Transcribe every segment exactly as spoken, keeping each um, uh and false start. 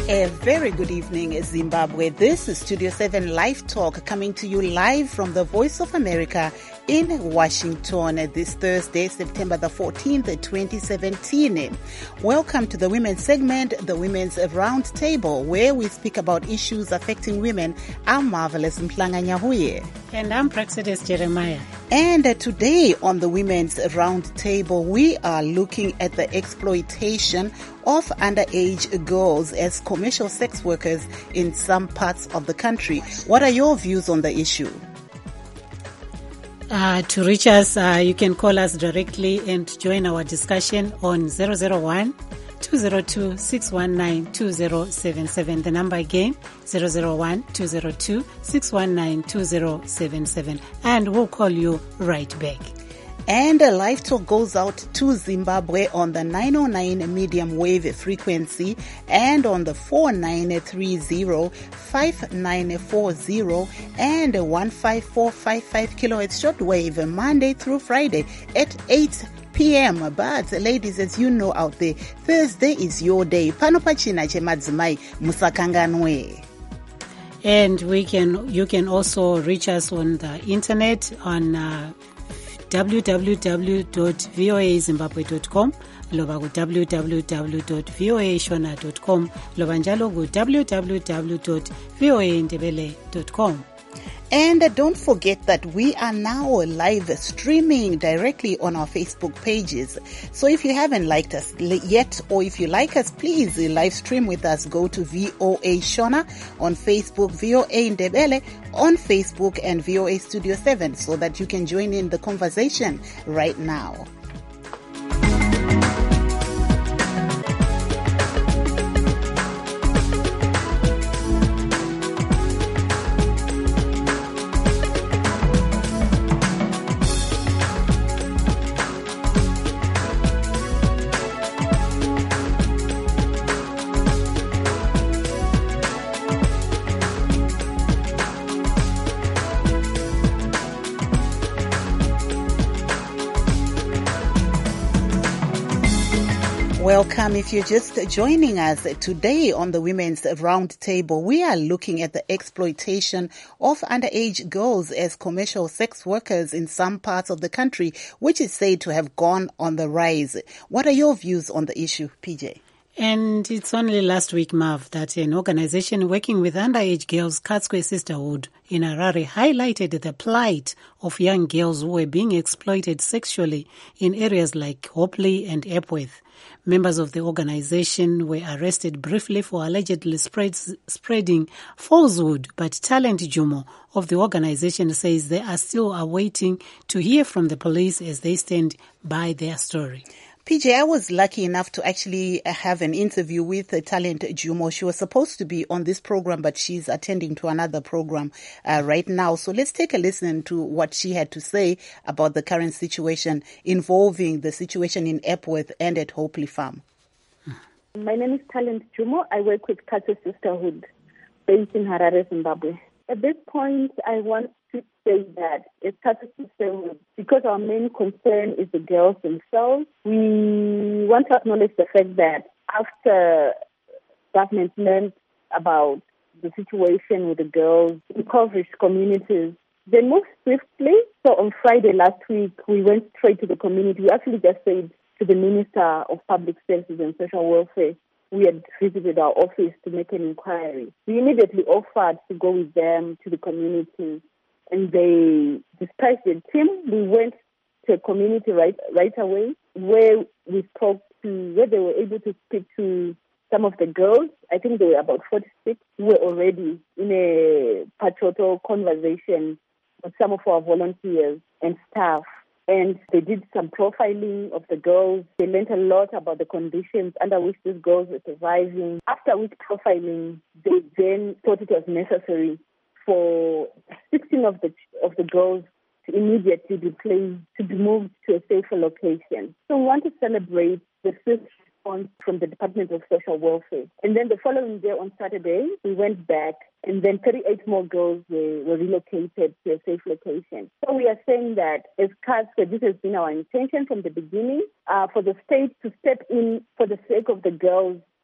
A very good evening, Zimbabwe. This is Studio seven Live Talk coming to you live from the Voice of America in Washington this Thursday, September the fourteenth, twenty seventeen. Welcome to the Women's segment, the Women's Round Table, where we speak about issues affecting women. I'm Marvelous Mhlanga Nyahuye. And I'm Praxidis Jeremiah. And uh, today on the Women's Round Table, we are looking at the exploitation of underage girls as commercial sex workers in some parts of the country. What are your views on the issue? Uh, to reach us, uh, you can call us directly and join our discussion on zero zero one, two zero two, six one nine, two zero seven seven. The number again, zero zero one, two zero two, six one nine, two zero seven seven. And we'll call you right back. And a live talk goes out to Zimbabwe on the nine oh nine medium wave frequency and on the four nine three zero, five nine four zero and one five four five five kilohertz shortwave Monday through Friday at eight p.m. But ladies, as you know out there, Thursday is your day. Pano pachina che madzimai musakanganwe. And we can, you can also reach us on the internet on uh, w w w dot voa zimbabwe dot com, loba ku w w w dot voa shona dot com, loba njalo ku w w w dot voa ndebele dot com. And don't forget that we are now live streaming directly on our Facebook pages. So if you haven't liked us yet, or if you like us, please live stream with us. Go to V O A Shona on Facebook, V O A Ndebele on Facebook, and V O A Studio seven so that you can join in the conversation right now. Welcome. If you're just joining us today on the Women's Round Table, we are looking at the exploitation of underage girls as commercial sex workers in some parts of the country, which is said to have gone on the rise. What are your views on the issue, P J? And it's only last week, Marv, that an organization working with underage girls, Katswe Sisterhood in Harare, highlighted the plight of young girls who were being exploited sexually in areas like Hopley and Epworth. Members of the organization were arrested briefly for allegedly spread, spreading falsehood, but Talent Jumo of the organization says they are still awaiting to hear from the police as they stand by their story. P J, I was lucky enough to actually have an interview with uh, Talent Jumo. She was supposed to be on this program, but she's attending to another program uh, right now. So let's take a listen to what she had to say about the current situation involving the situation in Epworth and at Hopley Farm. My name is Talent Jumo. I work with Katswe Sisterhood based in Harare, Zimbabwe. At this point, I want to say that as Katswe Sisterhood, because our main concern is the girls themselves, we want to acknowledge the fact that after government learned about the situation with the girls in impoverished communities, they moved swiftly. So on Friday last week, we went straight to the community. We actually just said to the Minister of Public Services and Social Welfare, we had visited our office to make an inquiry. We immediately offered to go with them to the community, and they dispatched a team. We went to a community right right away, where we spoke to, where they were able to speak to some of the girls. I think there were about forty-six who were already in a patroto conversation with some of our volunteers and staff. And they did some profiling of the girls. They learned a lot about the conditions under which these girls were surviving. After which profiling, they then thought it was necessary for sixteen of the of the girls to immediately be placed, to be moved to a safer location. So we want to celebrate the swift response from the Department of Social Welfare. And then the following day on Saturday, we went back, and then thirty-eight more girls were, were relocated to a safe location. So we are saying that as Katswe, this has been our intention from the beginning, uh, for the state to step in for the sake of the girls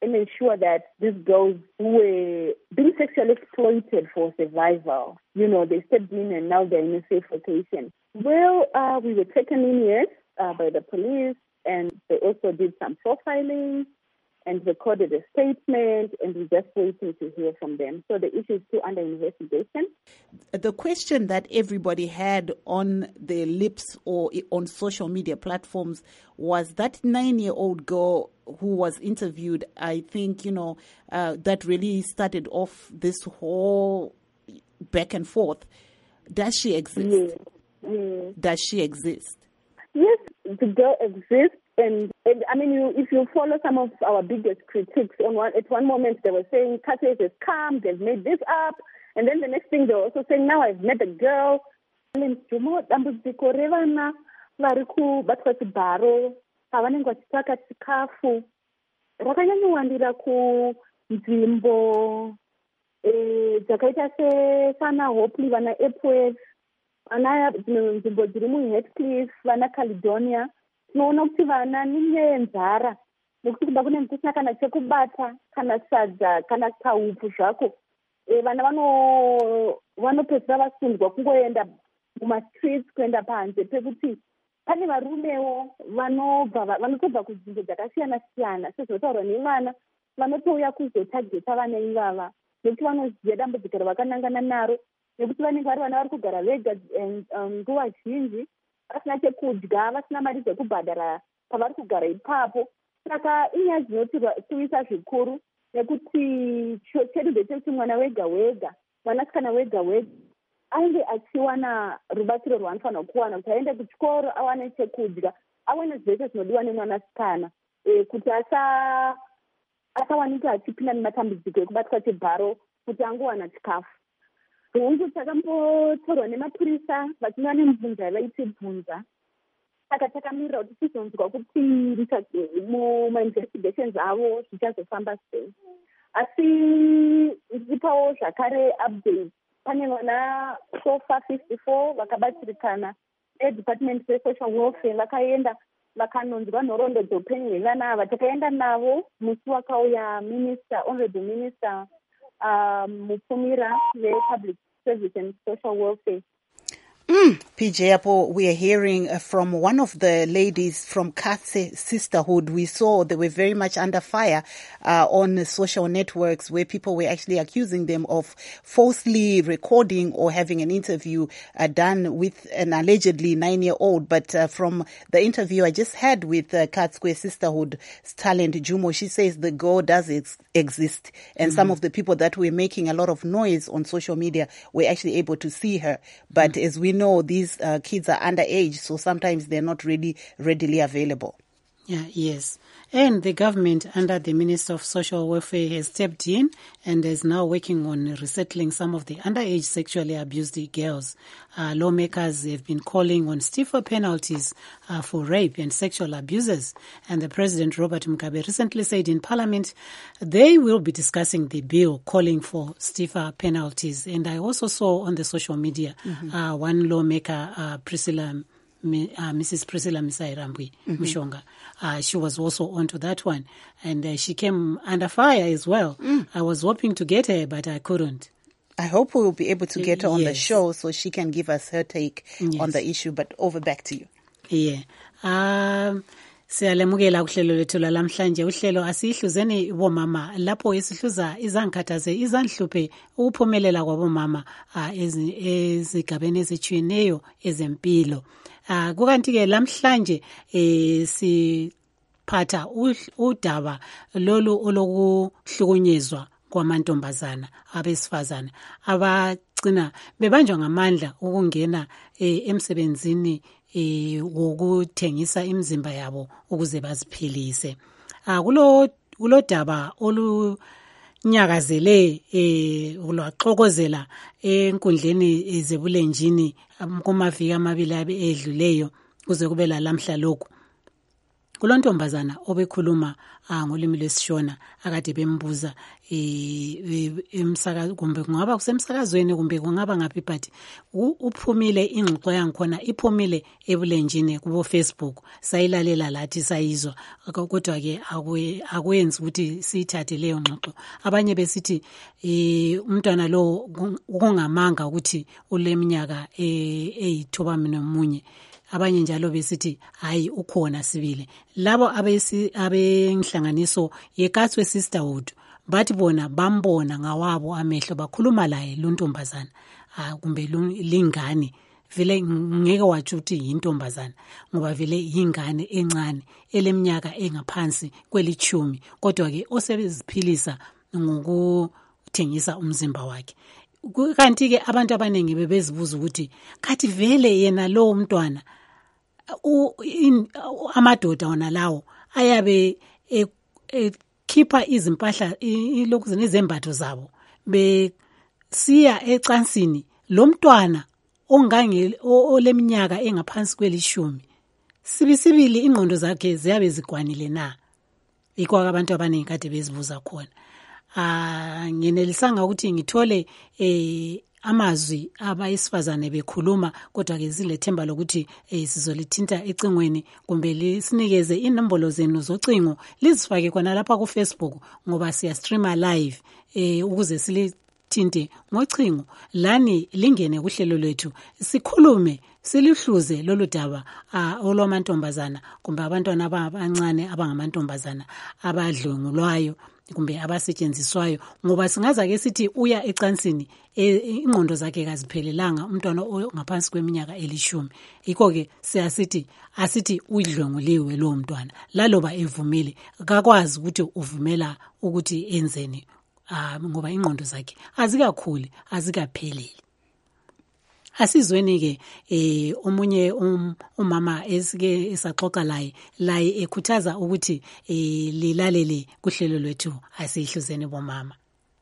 and ensure that these girls who were being sexually exploited for survival, you know, they stepped in and now they're in a safe location. Well, uh, we were taken in, yes, uh, by the police, and they also did some profiling and recorded a statement, and we're just waiting to hear from them. So the issue is still under investigation. The question that everybody had on their lips or on social media platforms was that nine-year-old girl who was interviewed. I think, you know, uh, that really started off this whole back and forth. Does she exist? Yes. Yes. Does she exist? Yes, the girl exists. And, and I mean, you, if you follow some of our biggest critiques, on one, at one moment they were saying, Kathy has come, they've made this up. And then the next thing they were also saying, now I've met a girl. dambudziko revana vari kubatwa chibharo pavanenge vachitsvaka chikafu rakanyanyowandira kunzvimbo dzakaita sesana Hopley, vana Epworth, vana dzimwe nzvimbo dziri muHeathcliff, vana Caledonia. Tinoona kuti vana ninyaya yenzara nekuti kuda kune kusina kana chekubata kana sadza kana kaupu zvako, vana vano vanopedzera vasundwa kungoenda mumastreets kuenda panze pekuti pane varumewo vanobva vanotobva kunzvimbo dzakasiyana siyana sezvinotaurwa nevana vanotouya kuzotageta vana ivava nekuti vanoziva dambudziko ravakanangana naro, nekuti vanenge vari vana vari kugara vega nguva zhinji vasina chekudya, vasina mari dzekubhadhara pavari kugara ipapo. Saka inyaya dzinotiwisa zvikuru nekuti chedu ndechekuti mwana wega wega, mwanasikana wega wega ainge achiwana rubatsiro rwaanofanira kuwana kuti aende kuchikoro, awane chekudya, awane zvese zvinodiwa nemwanasikana kuti asa asawanika achipinda nematambudziko ekubatwa chibharo kuti angowana chikafu. Hungu takambotorwa nemapurisa vachinwa nemubvunza vaiti bvunza. Saka takamirira kuti tizonzwa kuti mumainvestigations avo zvichazofamba sei. Asi ndipawo zvakare update. Pane vana sofa fifty-four vakabatsirikana eDepartment reSocial Welfare vakaenda vakanonzwa nhoroondo dzeupenyu hwevana ava. Takaenda navo musi wakauya minister, honorable minister um, Mupfumira vePublic Service and Social Welfare. Mm, P J Apo, we are hearing uh, from one of the ladies from Katse Sisterhood. We saw they were very much under fire uh, on social networks where people were actually accusing them of falsely recording or having an interview uh, done with an allegedly nine-year-old. But uh, from the interview I just had with uh, Katse Sisterhood talent Jumo, she says the girl does ex- exist. And mm-hmm. some of the people that were making a lot of noise on social media were actually able to see her. But mm-hmm. as we know, these uh, kids are underage, so sometimes they're not really readily available. Yeah, yes. And the government, under the Minister of Social Welfare, has stepped in and is now working on resettling some of the underage sexually abused girls. Uh, lawmakers have been calling on stiffer penalties uh, for rape and sexual abuses. And the President, Robert Mugabe, recently said in Parliament they will be discussing the bill calling for stiffer penalties. And I also saw on the social media mm-hmm. uh, one lawmaker, uh, Priscilla Uh, Missus Priscilla Misai-Rambwi mm-hmm. Mushonga. Uh, she was also onto that one. And uh, she came under fire as well. Mm. I was hoping to get her, but I couldn't. I hope we will be able to get her on yes. the show so she can give us her take yes. on the issue. But over back to you. Yeah. Um, siyalemukela uhlelo lethu lamhlanje. Uhlelo asihluzeni bomama lapho esihluza izankathaze izanhluphe ukuphumelela kwabomama ezigabeni ezitshiyeneyo ezempilo. Uh, kukanti-ke lamhlanje eh, siphatha udaba lolu olokuhlukunyezwa kwamantombazana abesifazana abagcina bebanjwa ngamandla ukungena eh, emsebenzini eh, wokuthengisa imizimba yabo ukuze baziphilise. Uh, kulo kulo daba olu nyakazele eh ulwaxokozela enkundleni zebulenjini kumaviki amabili edluleyo kuze kube la lamhla lokhu kulontombazana obekhuluma uh, ngolimi lwesishona akade bembuza emsakazo kumbe kungaba kusemsakazweni kumbe kungaba ngaphi but uphumile ingxoxo yangikhona iphumile ebulenjini kubo Facebook sayilalela lathi sayizwa kodwa ke akwenzi ukuthi siyithathe leyo ngxoxo. Abanye besithi umntwana lo ukungamanga ukuthi uleminyaka eyithoba nomunye, abanye njalo besithi hayi ukhona sibile. Labo abesi abenhlanganiso yeKatswe Sisterhood bathi bona bambona ngawabo amehlo bakhuluma laye lontombazana ah kumbe lingane vele ngeke wathi uthi yintombazana ngoba vele yingane encane eleminyaka engaphansi kwelichumi kodwa ke osebeziphilisa ngokuthengisa umzimba wakhe. Kanti ke abantu abaningi bebezibuza ukuthi kathi vele yena lo mntwana amadoda wona lawo ayabe khipha izimpahla ilokhu nezembatho zabo besiya ecansini lo mntwana ongange oleminyaka engaphansi kwelishumi sibisibili ingqondo zakhe ziyabe zigwanile na. Ikho abantu abaningi kade bezibuza khona. Ah ngenelisanga ukuthi ngithole eh amazwi abayisifazane bekhuluma kodwa ke zilethemba lokuthi eh sizolithinta ecingweni kumbe lisinikeze inombolo zenu zocingo lizifake khona lapha ku Facebook ngoba siya streama live eh ukuze silithinte ngocingo lani lingene kuhlelo lwethu sikhulume silihluze lolu daba olwamantombazana kumbe abantwana abancane abangamantombazana abadlwengulwayo kumbe abasetshenziswayo ngoba singaza ke sithi uya ecansini ingqondo zakhe kaziphelelanga umntwana ongaphansi kweminyaka elishumi. Yikho ke siyasithi asithi udlwenguliwe lo mntwana laloba evumile akakwazi ukuthi uvumela ukuthi enzeni ngoba ingqondo zakhe azikakhuli azikapheleli. Asizweni ke eh omunye um, umama esike esaxoxa laye laye ekhuthaza ukuthi eh lilalele kuhlelo lwethu asihluzene bomama.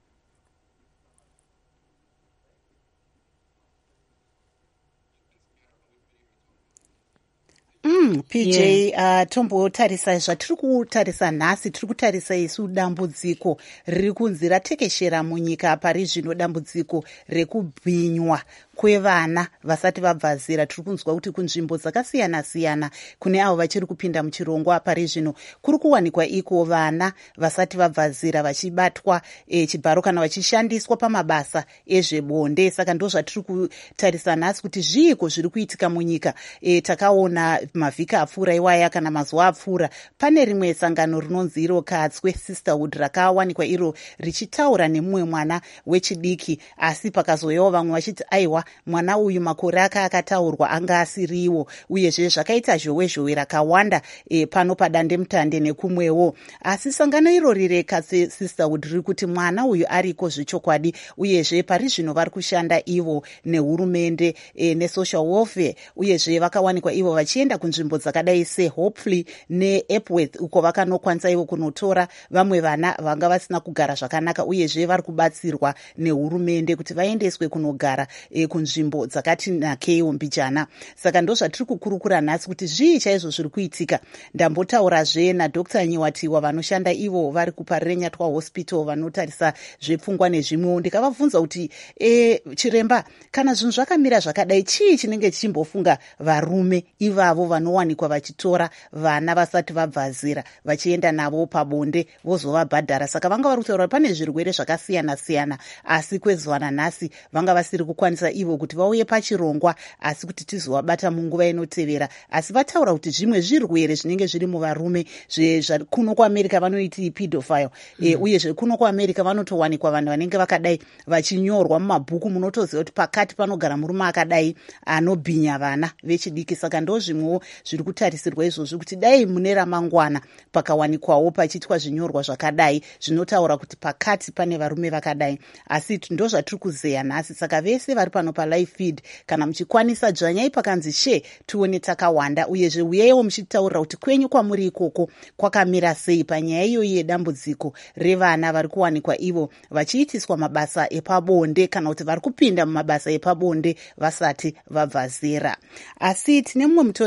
Mm, P J yeah. uh, tombo tarisa zvatiri kutarisa nhasi tiri kutarisa isu dambudziko riri kunzi ratekeshera munyika pari zvino dambudziko rekubhinywa kwevana vasati vabva zera. Tiri kunzwa kuti kunzvimbo dzakasiyana-siyana kune avo vachiri kupinda muchirongwa pari zvino kuri kuwanikwa iko vana vasati vabva zera vachibatwa e, chibharo kana vachishandiswa pamabasa ezvebonde. Saka ndo zvatiri kutarisa nhasi kuti zviiko zviri kuitika munyika. E, takaona mavhiki apfuura iwaya kana mazuva apfuura pane rimwe sangano rinonzi iro Katswe Sisterhood rakawanikwa iro richitaura nemumwe mwana wechidiki asi pakazoyawo vamwe vachiti aiwa mwana uyu makore ake akataurwa anga asiriwo uyezve zvakaita zhowe zhowe rakawanda e, pano padande mutande nekumwewo. Asi sangano irori reKatswe Sisterhood riri kuti mwana uyu ariko zvechokwadi uyezve pari zvino vari kushanda ivo nehurumende e, nesocial welfare uyezve vakawanikwa ivo vachienda kunzvimbo dzakadai seHopefully neEpworth uko vakanokwanisa ivo kunotora vamwe vana vanga vasina kugara zvakanaka uyezve vari kubatsirwa nehurumende kuti vaendeswe kunogara e, kunzvimbo dzakati nakeiwo mbijana. Saka ndo zvatiri kukurukura nhasi kuti zvii chaizvo zviri kuitika. Ndambotaurazve naDr Nyiwatiwa vanoshanda ivo vari kuParenyatwa Hospital vanotarisa zvepfungwa nezvimwewo ndikavabvunza kuti e, chiremba kana zvinhu zvakamira zvakadai chii chinenge chichimbofunga varume ivavo vanowanikwa vachitora vana vasati vabva zera vachienda navo pabonde vozovabhadhara. Saka vanga vari kutaura pane zvirwere zvakasiyana-siyana asi kwezuva nanhasi vanga vasiri kukwanisa ivo kuti vauye pachirongwa asi kuti tizovabata munguva inotevera. Asi vataura kuti zvimwe zvirwere zvinenge zviri muvarume kuno kuAmerica vanoiti pedophile mm. e, uye zvekuno kuAmerica vanotowanikwa vanhu vanenge vakadai vachinyorwa mumabhuku munotoziva kuti pakati panogara murume akadai anobhinya vana vechidiki. Saka ndo zvimwewo zviri kutarisirwa izvozvo kuti dai mune ramangwana pakawanikwawo pachiitwa zvinyorwa zvakadai zvinotaura kuti pakati pane varume vakadai. Asi ndo zvatiri kuzeya nhasi. Saka vese vari pano palive feed kana muchikwanisa dzvanyai pakanzi she tione takawanda uyezve uyaiwo muchitaurira kuti kwenyu kwamuri ikoko kwakamira sei panyaya iyoyi yedambudziko revana vari kuwanikwa ivo vachiitiswa mabasa epabonde kana kuti vari kupinda mumabasa epabonde vasati vabva zera. Asi tine mumwe mutori wedu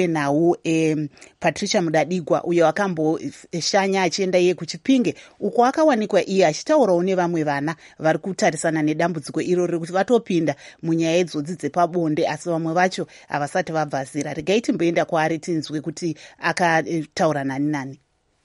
wenhau um, Patricia Mudadigwa uyo akamboshanya achienda iye kuChipinge uko akawanikwa iye achitaurawo nevamwe vana vari kutarisana nedambudziko irori kuti vatopinda munyaya idzodzi dzepabonde asi vamwe vacho havasati vabva zera. Regai timboenda kwaari tinzwe kuti akataura nani nani.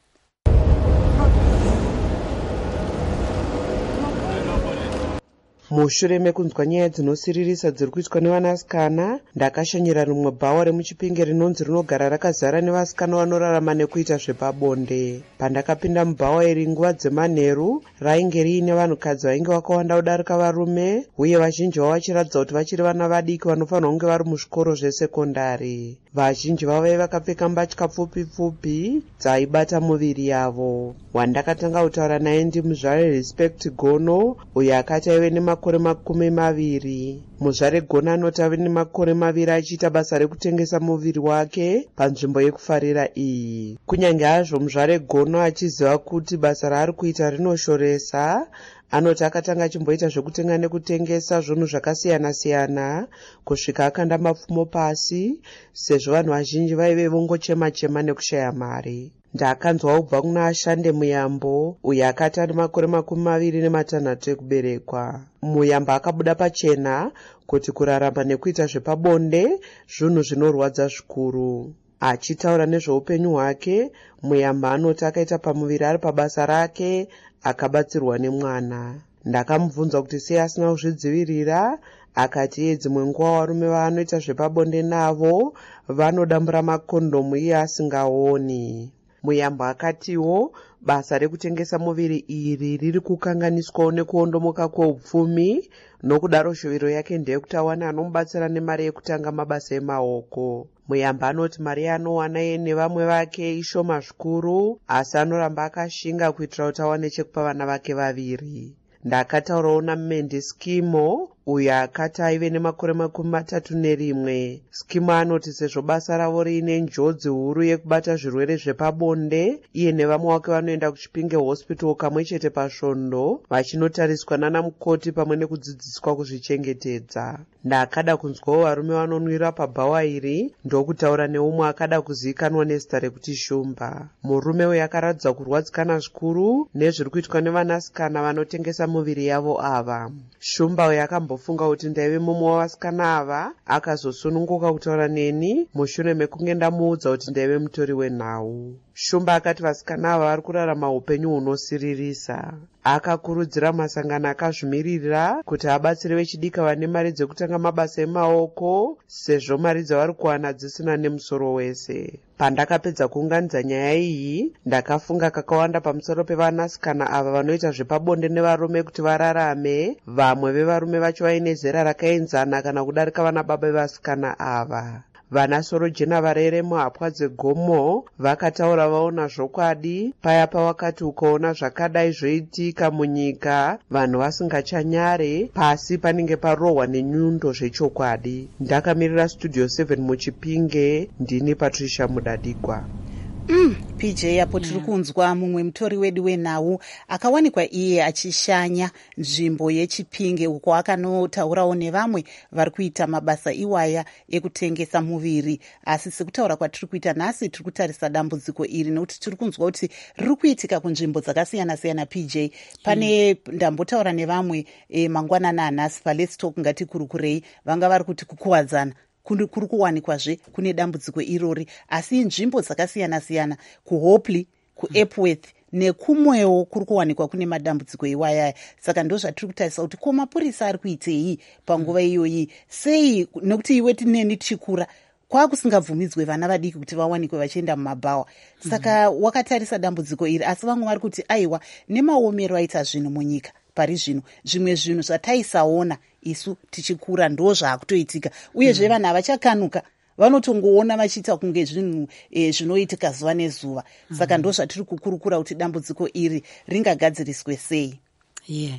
Mushure mekunzwa nyaya dzinosiririsa dziri kuitwa nevanasikana, ndakashanyira rimwe bhawa remuChipinge rinonzi rinogara rakazara nevasikana vanorarama nekuita zvepabonde. Pandakapinda mubhawa iri nguva dzemanheru, rainge riine vanhukadzi vainge vakawanda kudarika varume, uye vazhinji vavo vachiratidza kuti vachiri vana vadiki vanofanirwa kunge vari muzvikoro zvesekondari. Vazhinji vavo vaiva vakapfeka mbatya pfupi pfupi dzaibata muviri yavo. Wandakatanga kutaura naye ndimuzvare Respect Gono, uyo akati aive nemakore makumi maviri. Muzvare Gono anoti ave nemakore maviri achiita basa rekutengesa muviri wake panzvimbo yekufarira iyi. Kunyange hazvo muzvare Gono achiziva kuti basa raari kuita rinoshoresa, anoti akatanga achimboita zvekutenga nekutengesa zvinhu zvakasiyana-siyana kusvika akanda mapfumo pasi, sezvo vanhu vazhinji vaive vongochema-chema nekushaya mari. Ndakanzwa kubva kuna Ashande Muyambo, uyo akati ane makore makumi maviri nematanhatu ekuberekwa. Muyambo akabuda pachena kuti kurarama nekuita zvepabonde zvinhu zvinorwadza zvikuru. Achitaura nezveupenyu hwake, Muyambo anoti akaita pamuviri ari pabasa rake akabatsirwa nemwana. Ndakamubvunza kuti sei asina kuzvidzivirira, akati iye dzimwe nguva varume vaanoita zvepabonde navo vanodambura makondomu iye asingaoni. Muyambo akatiwo basa rekutengesa muviri iri riri kukanganiswawo nekuondomoka kweupfumi, nokudaro shuviro yake ndeyekuti awane anomubatsira nemari yekutanga mabasa emaoko. Muyambo anoti mari anowana iye nevamwe vake ishoma zvikuru, asi anoramba akashinga kuitira kuti awane chekupa vana vake vaviri. Ndakataurawo naMende Skimo, uyo akati aive nemakore makumi matatu nerimwe. Skimo anoti sezvo basa ravo riine njodzi huru yekubata zvirwere zvepabonde, iye nevamwe wake vanoenda kuChipinge Hospital kamwe chete pasvondo, vachinotariswa nana mukoti pamwe nekudzidziswa kuzvichengetedza. Ndakada kunzwawo varume vanonwira pabhawa iri, ndokutaura neumwe akada kuzivikanwa nezita rekuti Shumba. Murume uyu akaratidza kurwadzikana zvikuru nezviri kuitwa nevanasikana vanotengesa muviri yavo ava. Shumba uyu akambofunga kuti ndaive mumwe wavasikana ava, akazosununguka kutaura neni mushure mekunge ndamuudza kuti ndaive mutori wenhau. Shumba akati vasikana ava vari kurarama upenyu hunosiririsa. Akakurudzira masangano akazvimirira kuti abatsire vechidika vane mari dzekutanga mabasa emaoko, sezvo mari dzavari kuwana dzisina nemusoro wese. Pandakapedza kuunganidza nyaya iyi, ndakafunga kakawanda pamusoro pevanasikana ava vanoita zvepabonde nevarume kuti vararame, vamwe vevarume vacho vaine zera rakaenzana kana kudarika vana baba vevasikana ava. Vana Sorojena Vareremo hapwa dzegomo vakataura vaona zvokwadi paya pawakati ukaona zvakadai zvoitika munyika, vanhu vasingachanyare, pasi panenge parohwa nenyundo zvechokwadi. Ndakamirira Studio seven muChipinge, ndini Patricia Mudadigwa. Mm, P J apo tiri kunzwa mumwe mutori wedu wenhau akawanikwa iye achishanya nzvimbo yeChipinge uko akanotaurawo nevamwe vari kuita mabasa iwaya ekutengesa muviri. Asi sekutaura kwatiri kuita nhasi tiri kutarisa dambudziko iri nokuti tiri kunzwa kuti riri kuitika kunzvimbo dzakasiyana-siyana. P J pane mm. ndambotaura nevamwe e, mangwanana anhasi paLet's Talk ngati kurukurei, vanga vari kuti kukuwadzana kuri kuwanikwazve kune dambudziko irori, asi nzvimbo dzakasiyana-siyana kuHopley, kuEpworth nekumwewo kuri kuwanikwa kune madambudziko iwayaya. Saka ndo zvatiri kutarisa kuti ko mapurisa ari kuitei panguva iyoyi, sei? Nekuti iwe tineni tichikura kwakusingabvumidzwe vana vadiki kuti vawanikwe vachienda mumabhawa. Saka mm-hmm. wakatarisa dambudziko iri, asi vamwe vari kuti aiwa nemaomero aita zvinhu munyika pari zvino, zvimwe zvinhu zvataisaona isu tichikura ndo zvaakutoitika, uyezve vanhu havachakanuka, vanotongoona vachiita kunge zvinhu e, zvinoitika zuva nezuva. Saka ndo zvatiri kukurukura kuti dambudziko iri ringagadziriswe sei. Yeah.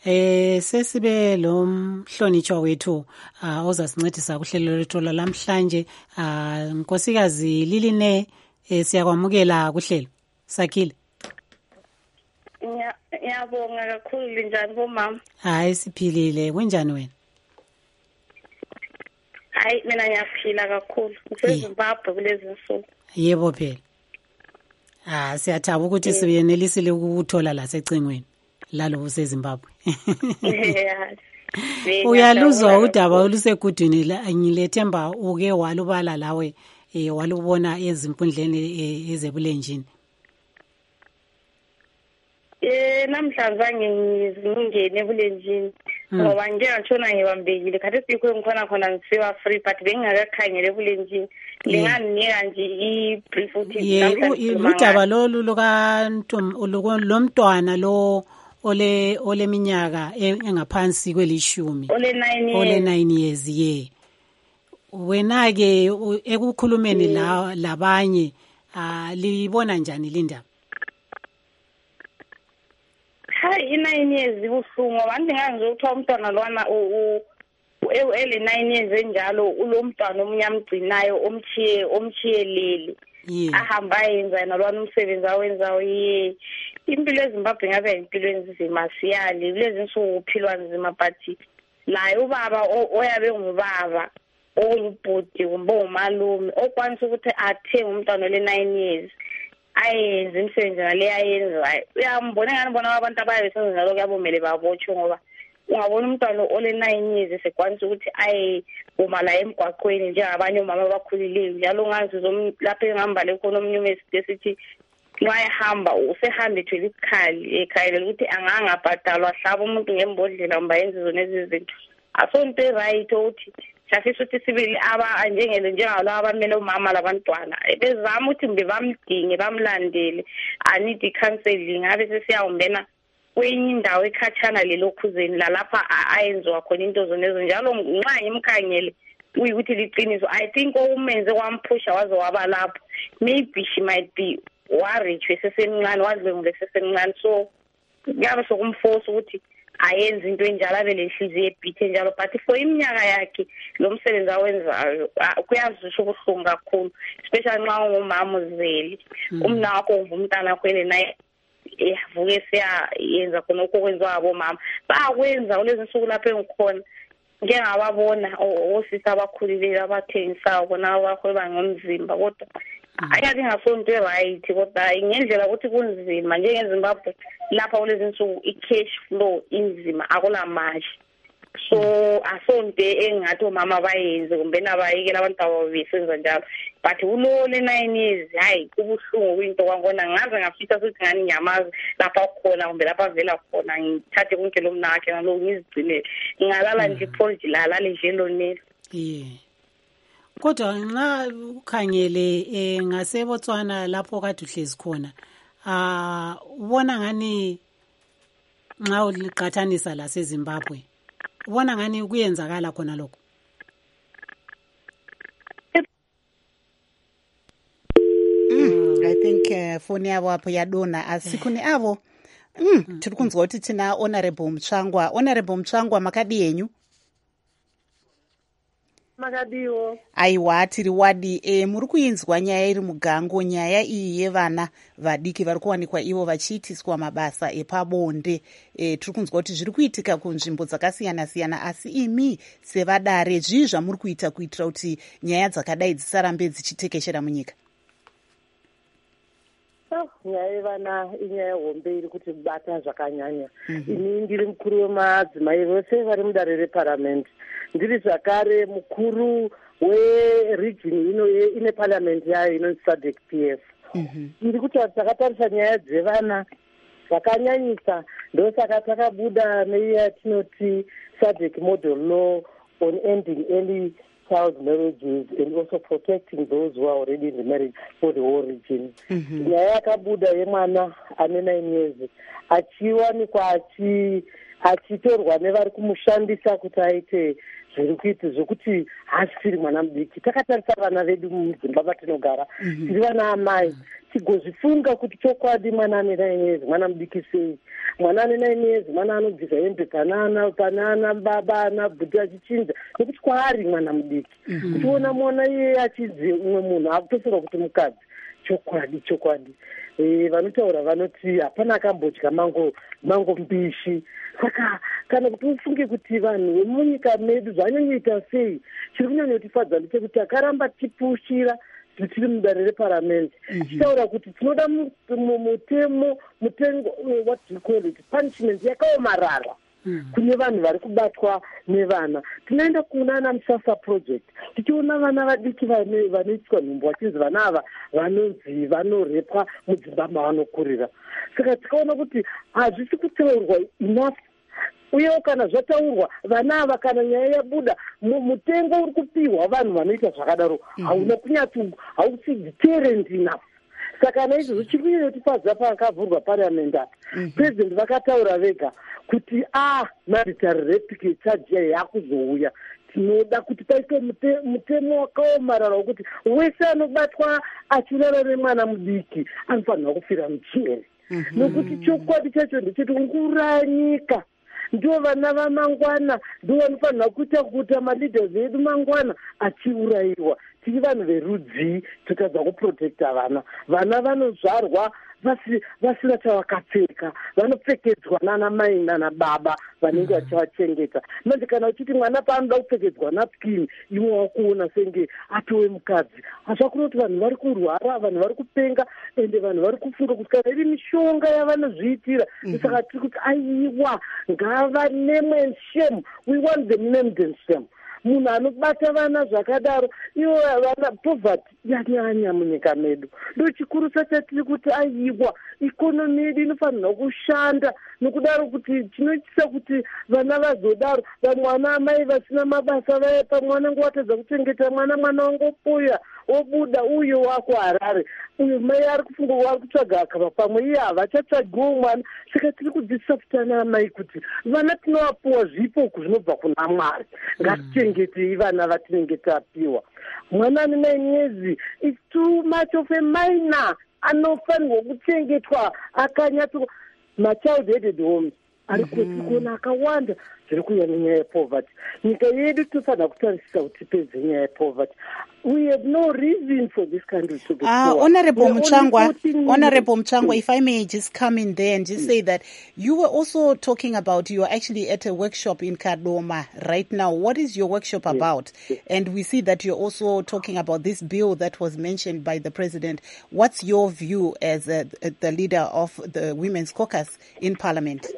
Eh sesibe lo mhlonitshwa wethu uh, ozasincedisa kuhlelo lethu lamhlanje, uh, Nkosikazi Liline, eh, siyakwamukela kuhlelo. Sakhile. Ngiyabonga kakhulu. Linjani bomama? Hayi siphilile, kunjani wena? hayi mina ngiyaphila kakhulu ngiseZimbabwe kulezi nsuku. Yebo phela. Ah siyathaba ukuthi siyenelisile ukuthola la secingweni lalo useZimbabwe. Uyaluzwa udaba olusegudwini la ngilethemba uke walubala lawe eh walubona ezinkundleni ezebulenjini. Eh namhlanje ngizingene ebulenjini ngoba ngeke ngitshona ngibambekile khathi sikho ngikhona khona ngisiwa free but bengingakakhangele ebulenjini linganinika nje i-brief uthi namhlanje udaba lolu luka lomntwana lo ole oleminyaka engaphansi kwelishumi ole nine years ole nine years ye wena ke ekukhulumeni la labanye libona njani lindaba? Hayi i-nine years ibuhlungu abantu nganze ukuthiwa umntwana lwana ele nine years enjalo ulomntwana omnyamgcinayo omchiye omchiyelele ahamba yenza nalwana umsebenzi awenzayo ye impilo eZimbabwe ngabe impilo enzima siyali lezi nsuku uphilwa nzima but la ubaba oyabe ngubaba oyibhodi kumbe umalume okwanisa ukuthi athe umntwana le nine years ayenze imisebenzi ngale ayenzayo uyambona ngani bona abantu abayesenza njalo kuyabomele babotshwe ngoba ungabona umntwana ole nine years esekwanisa ukuthi aye uma la emgwaqweni njengabanye omama abakhulileyo njalo ngazi lapho engihamba le khona omnyume sithi wayehamba usehambe ethwele ikhali ekhayela ukuthi angangabhadalwa hlaba umuntu ngembodlela mba yenze zona ezizinto asonto right ukuthi safisa ukuthi sibili aba njengele njengalo abamele umama labantwana bezama ukuthi mbe bamdinge bamlandele anid counseling ngabe sesiyawumbena kwenye indawo ekhatshana lelokhuzeni la lapha ayenziwa khona into zonezo njalo nxa ngimkhangele uyukuthi liqiniso I think okumenze kwamphusha waze waba lapho maybe she might be worried sesemncane wadlengule sesemncane so ngabe sokumforce ukuthi ayenze into enjalo abe lenhliziyo ebhithe njalo but for iminyaka yakhe lo msebenzi awenzayo kuyazisho ubuhlungu kakhulu especially nxa ungumama uzeli umna wakho ungumntana wakho ele naye evuke siya yenza khona okwenziwa abomama bakwenza kulezi nsuku lapho engikhona ngeke ngababona osisi abakhulileyo abathengisayo bona abahweba ngomzimba kodwa ayathi ngasonto right kodwa ngendlela ukuthi kunzima njengeZimbabwe lapha kulezi nsuku i-cash flow inzima akulamashi so asonto engathi omama bayenze kumbe nabayekela abantu ababesenza njalo but ulole nine years hayi kubuhlungu into kwangona ngaze ngafisa ukuthi ngani nyamazi lapha khona kumbe lapha vela khona ngithathe konke lo mnakhe ngalo ngizigcine ngalala nje project lala nje lonelo yeah kodwa nxa ukhangele eh ngaseBotswana lapho kade uhlezi khona ah ubona ngani nxa uliqathanisa la seZimbabwe ubona ngani kuyenzakala khona lokho? Mm, I think uh, phone yabo apho yadona asikhuni avo mm tiri kunzwa kuti tina honorable Mutsvangwa. Honorable Mutsvangwa makadi yenyu? Makadiwo. Aiwa tiri wadi e muri kuinzwa nyaya iri mugango nyaya iyi yevana vadiki vari kuwanikwa ivo vachiitiswa mabasa epabonde e, tiri kunzwa kuti zviri kuitika kunzvimbo dzakasiyana siyana asi imi sevadare zvii zvamuri kuita kuitira kuti nyaya dzakadai dzisarambe dzichitekeshera munyika? Nyaya yevana inyaya hombe iri kuti bata zvakanyanya. Ini ndiri mukuru wemadzimai vose vari mudare reparamend. Ndiri zvakare mukuru weregion ino ine parliament yayo inonzi SADC P F. Ndiri kuti takatarisa nyaya dzevana zvakanyanyisa ndosaka takabuda neyatinoti SADC model law on ending early child marriages and also protecting those who are already in the marriage for the whole region. Nyaya yakabuda yemwana ane nine years achiwanikwa achi achitorwa nevari kumushandisa kuti aite zviri kuita zvokuti hasiri mwana mudiki. Takatarisa vana vedu mudzimba matinogara tiri vana amai tigozvifunga kuti chokwadi mwana ane nine years mwana mudiki sei. Mwana ane nine years mwana anobvisa hembe panana panana baba ana bhuti achichinja nekuti kwaari mwana mudiki. Kuchiona mwana iye achidze umwe munhu akutofunga kuti mukadzi chokwadi chokwadi. vanotaura vanoti hapana akambodya mango mango mbishi. Saka kana kuti ufunge kuti vanhu vemunyika medu zvanyanyoita sei, chiri kunyanyotifadza ndechekuti takaramba tipushira tiri mudare reparamende tichitaura kuti tinoda mutemo mutengo what do you call it punishment yakaomarara kune vanhu vari kubatwa nevana. Tinoenda kuunana Musasa project tichiona vana vadiki vanoitwa nhumbu vachinzi vana ava vanonzi vanorepwa mudzimba mavanokurira. Saka tikaona kuti hazvisi kutaurwa enough, uyewo kana zvataurwa vana ava kana nyaya yabuda mutengo uri kupiwa vanhu vanoita zvakadaro hauna kunyatso hausi deterrent enough. Saka naizvozvo chiri kunyanyotifadza pakavhurwa parliament apa president vakataura vega kuti ah mandatory rape charge yakuzouya, tinoda kuti paitwe mutemo wakaomarara wekuti wese anobatwa achirara nemwana mudiki anofanirwa kufira muchiri. Nokuti chokwadi chacho ndecheti ngura nyika ndio vana vamangwana ndio vanofanirwa kuita kuita maleaders edu mangwana achiurayiwa. Tiri vanhu verudzi totadza kuprotecta vana. Vana vanozvarwa vasina chavakapfeka, vanopfekedzwa nana mai nana baba vanenge vachavachengeta. Manje kana uchiti mwana paanoda kupfekedzwa napkin iwe wakuona senge atowe mukadzi, hazvakunoti vanhu vari kurwara, vanhu vari kupenga, ende vanhu vari kufunga kuti kana iri mishonga yavanozviitira. Saka tiri kuti aiwa ngava name and shame, we want them named and shame. Munhu anobata vana zvakadaro ivo vana poverty yanyanya munyika medu. Ndo chikuru chatiri kuti aiwa ikonomi yedu inofanirwa kushanda, nokudaro kuti chinoitisa kuti vana vazodaro vamwe vana amai vasina mabasa vaya pamwe vanenge watadza kuchengeta mwana mwana wangopoya obuda uyo wako Harare, uyo mai ari kufunga wari kutsvaga akava pamwe iye havachatsvagiwo mwana. Saka tiri kudzidzisa futi ana amai kuti vana tinovapuwa zvipo zvinobva kuna Mwari, ngatichengetei vana vatinenge tapiwa. Mwana ane nine years is too much of a minor, anofanirwa kuchengetwa akanyatso machild headed homes ari kuona akawanda zviri kuuya nenyaya yepoverty. Nyika yedu tofanira kutarisisa kuti tipedze nyaya yepoverty. We have no reason for this country to be uh, poor. Honorable Muchangwa, Honorable Muchangwa, if I may just come in there and just mm. say that you were also talking about, you are actually at a workshop in Kadoma right now. What is your workshop yes. about? Yes. And we see that you're also talking about this bill that was mentioned by the President. What's your view as a, the leader of the Women's Caucus in Parliament?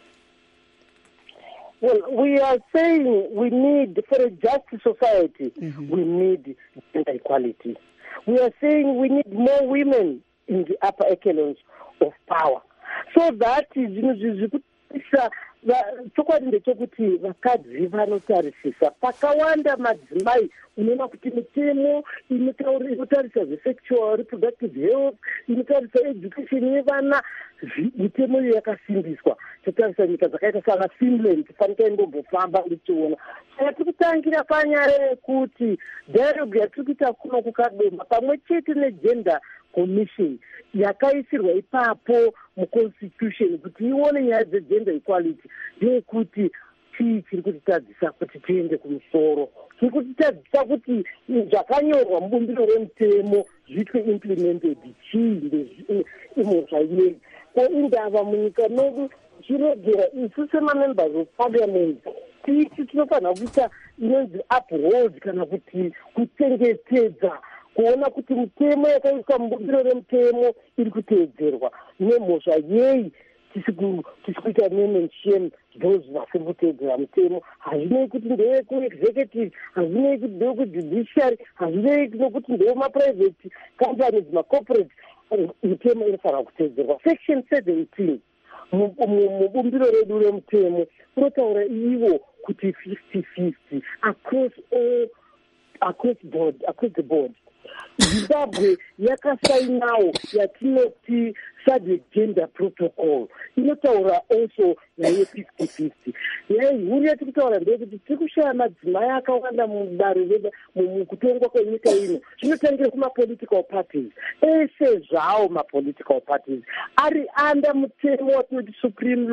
Well, we are saying we need, for a just society, mm-hmm. we need gender equality. We are saying we need more women in the upper echelons of power. So that is, you know, chokwadi ndechekuti vakadzi vanotarisisa pakawanda madzimai. Unoona kuti mitemo inotarisa zve-sexual reproductive health, inotarisa education yevana, mitemo iyo yakasimbiswa. Totarisa nyika dzakaita sana Finland, fanike ndombofamba ndichiona. Saka tiri kutangira panyaya yekuti dialogue yatiri kuita kuno kuKadoma pamwe chete negender commission yakaisirwa ipapo muconstitution kuti ione nyaya dzegender equality ndeyekuti chii chiri kutitadzisa kuti tiende kumusoro, chiri kutitadzisa kuti zvakanyorwa mubumbiro remutemo zviitwe implemented chii imhosva yei. Indava munyika medu zvinogera isu semamembers of parliament tiiti tinofanira kuita inonzi uphold kana kuti kuchengetedza kuona kuti mitemo yakaiswa mubumbiro remutemo iri kuteedzerwa nemhosva yei tisi kuita name and shame those vasiri kuteedzera mutemo. Hazvinei kuti ndewe kuexecutive, hazvinei kuti ndewe kujudiciary, hazvinei nokuti ndewe maprivate companies macorporate, mitemo inofanira kuteedzerwa. Section seventeen mubumbiro redu remutemo unotaura ivo kuti fifty fifty across all across board across the board. Zimbabwe yakasainawo yatinoti SADC gender protocol inotaura also naye fifty fifty. Yai huru yatiri kutaura ndeyekuti tiri kushaya madzimai akawanda mudare mukutongwa kwenyika ino. Zvinotangira kumapolitical parties ese zvawo mapolitical parties ari under mutemo watinoti supreme law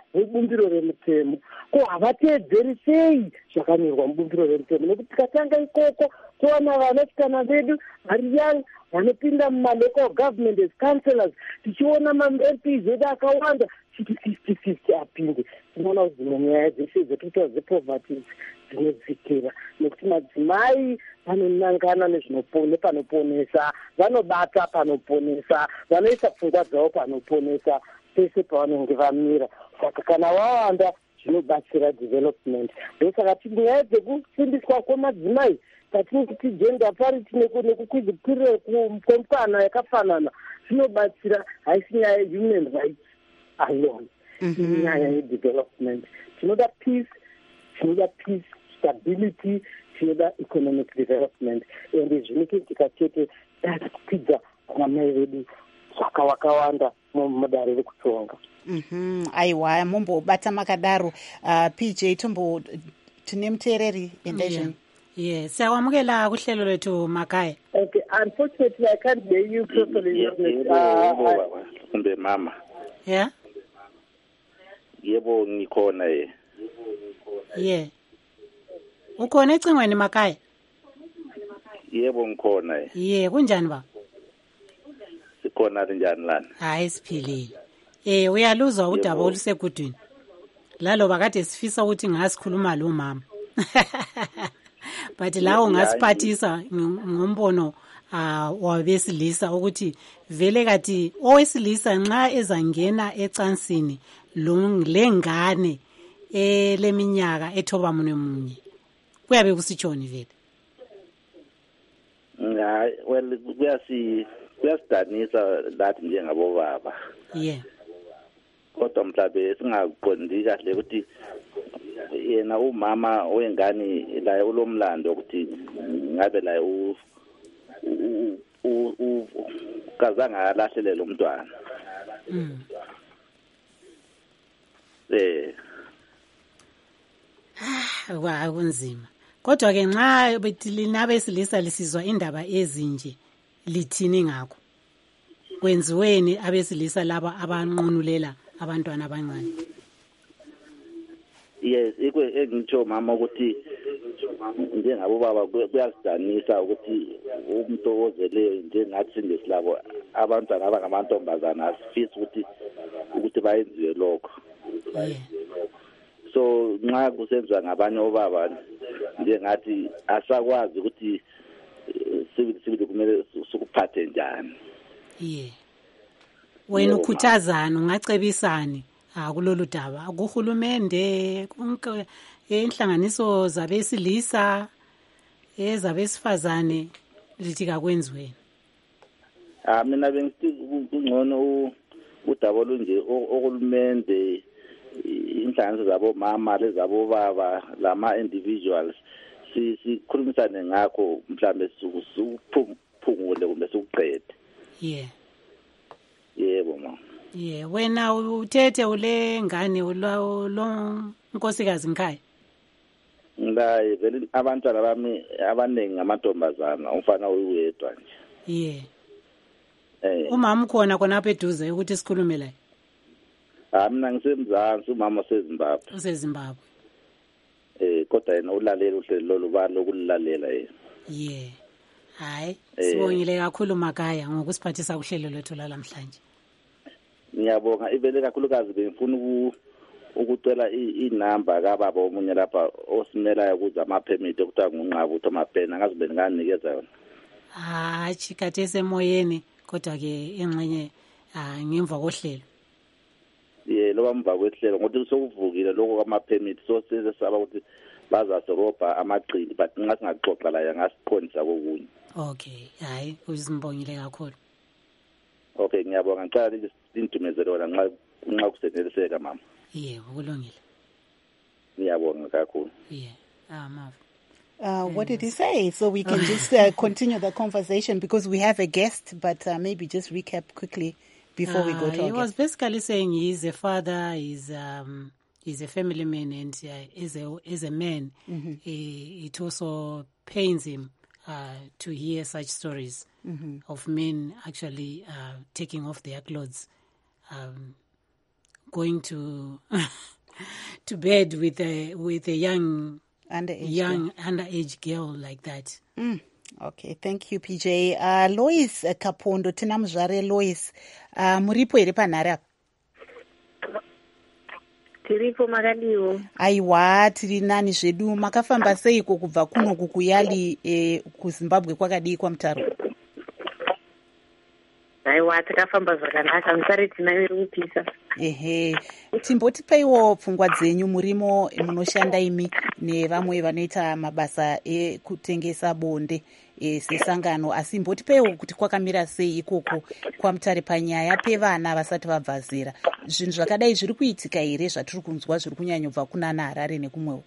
webumbiro remutemo. Ko havateedzeri sei zvakanyorwa mubumbiro remutemo? Nekuti tikatanga ikoko toona vanasikana vedu vari young vanopinda mumalocal government as councillors, tichiona ma-M P zedu akawanda chiti fifty fifty apinde. Tinoona kuti dzimwe nyaya dzeshe dzekuita dzepoverty dzinodzikira nekuti madzimai vanonangana nepanoponesa, vanobata panoponesa, vanoisa pfungwa dzavo panoponesa pese pavanenge vamira. Saka kana wawanda zvinobatsira development. Ndosaka nyaya dzekufundiswa kwemadzimai patinoti gender parity nekukwidzikirira kwemukana yakafanana zvinobatsira, haisi nyaya yehuman rights alone, inyaya yedevelopment. Tinoda peace, tinoda peace, stability, tinoda economic development. Ende zvinoitika chete kukwidza vanamai vedu zvakawakawanda mudare rekutonga. Mhm, aiwa mumbobata makadaro. uh, P J Tombo, tine muteereri endezvino. Yeah, siyawamukela kuhlelo lwethu Makaya. Okay, unfortunately I can't hear you properly. Kumbe mama. Yeah. Yebo ngikhona ye. Yeah. Ukhona ecingweni Makaya? Yebo ngikhona ye. Yeah, kunjani ba? Sikhona njani lana? Hayi siphilile. Eh uyaluzwa udaba olusegudwini. Lalo bakade sifisa ukuthi ngasikhuluma lo mama. But la ungasiphathisa ngombono ah wabesilisa ukuthi vele kathi owesilisa nxa ezangena ecansini lo lengane eleminyaka ethoba munye munye kuyabe kusitshoni vele. Ngayi well kuyasi kuyasidanisa lathi njengabo baba. Yeah. Kodwa mhlabe singaqondi kahle ukuthi yena umama wengane la ulomlando ukuthi ngabe la u u kazanga alahlelela umntwana. Mm. Eh. Ah, wa kunzima. Kodwa ke nxa betilina besilisa lisizwa indaba ezinje lithini ngakho? Kwenziweni abesilisa laba abanqunulela abantwana abancane? Yes, ikwe engitsho mama ukuthi njengabo baba kuyasidanisa ukuthi umuntu ozeleyo njengathi singesilabo abantwana abangamantombazana asifisi ukuthi ukuthi bayenziwe lokho. Yeah. So nxa kusenziwa ngabanye obaba njengathi asakwazi ukuthi sibili kumele sikuphathe njani. Yeah. Wena ukhuthazana ungacebisani ah kulolu daba kuhulumende konke inhlanganiso zabesilisa ezabesifazane lithi kakwenziweni? Ah mina bengithi kungcono udaba olunje ohulumende inhlanganiso zabo mama lezabo baba lama individuals si sikhulumisane ngakho mhlambe sukuphungule kumbe sukuqede. Yeah. Yebo mama. Yeah, wena uthethe ule ngane lo lo nkosikazi ngikhaya. Ngayi vele abantwana bami abaningi ngamantombazana umfana uyedwa nje. Yeah. Eh. Umama khona khona apha eduze ukuthi sikhulume la. Ah mina ngisemzansi umama seZimbabwe. UseZimbabwe. Eh kodwa yena ulalela uhlelo lobalo lokulalela yena. Yeah. Hayi, sibongile kakhulu Makaya ngokusiphathisa kuhlelo lwethu lalamhlanje. Ngiyabonga ibele kakhulukazi bengifuna ukucela inamba kababa omunye lapha osimelayo kuza ama permit okuthi ngunqaba uthi amapena ngazibe nganinikeza yona. Ah, chikathe semoyeni kodwa ke engxenye ah ngemva kohlelo. Yeah, lo bamva kwehlelo ngokuthi sokuvukile lokho kwama permit so sesaba ukuthi bazasorobha amaqili but nxa singaxoxa la ngasiqondisa kokunye. Okay, hayi uzimbongile kakhulu. Okay, ngiyabonga ngicela ukuthi indumezelo wena nxa nxa kuseneliseka mama. Yeah, ukulungile. Ngiyabonga kakhulu. Yeah. Ah, Mav. Uh, what did he say? So we can just uh, continue the conversation because we have a guest, but uh, maybe just recap quickly before uh, we go to He our was guest. basically saying he's a father, he's um he's a family man, and uh, as a as a man, mm-hmm. he, it also pains him uh, to hear such stories mm-hmm. of men actually uh, taking off their clothes. Um, going to to bed with a with a young underage young girl. underage girl like that. Mm. Okay, thank you P J. Uh, Lois uh, Kapondo, tina muzvare Lois. Uh, muripo here panhare apa? Tiripo makadiwo. Aiwa, tiri nani zvedu. Makafamba seiko kubva kuno kukuyali eh, kuZimbabwe kwakadii kwamutaro? Aiwa, takafamba zvakanaka, musare tinayo kupisa. Ehe, timbotipaiwo pfungwa dzenyu. Murimo munoshanda imi nevamwe vanoita mabasa ekutengesa bonde e, sesangano, asi mbotipaiwo kuti kwakamira sei ikoko kwamutare panyaya pevana vasati vabva zera. Zvinhu zvakadai zviri kuitika here zvatiri kunzwa zviri kunyanyobva kunana Harare nekumwewo?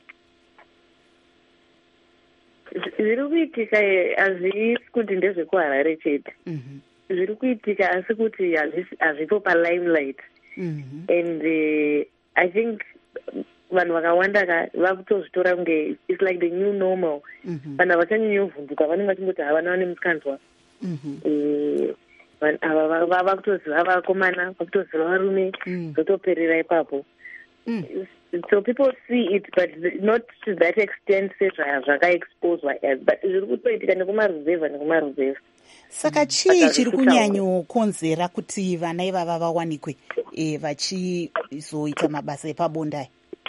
Zviri kuitika hazvisi kuti ndezvekuHarare chete. Mhm. Zviri kuitika asi kuti hazvipo palimelight. Mhm. And uh, I think vanhu vakawanda vakutozvitora kunge it's like the new normal. Mhm. Vanhu vachanyanyovhunduka vanenge vachingoti havana vane musikanzwa. Mhm. Ava vakutoziva vakomana, vakutoziva varume, zvotoperera ipapo. Mm. So people see it, but not to that extent zvakaexposwa as, but zviri kutoitika nekumaruzevha nekumaruzevha. Saka chii chiri kunyanyokonzera kuti vana ivava vawanikwe e, vachizoita mabasa epabonda?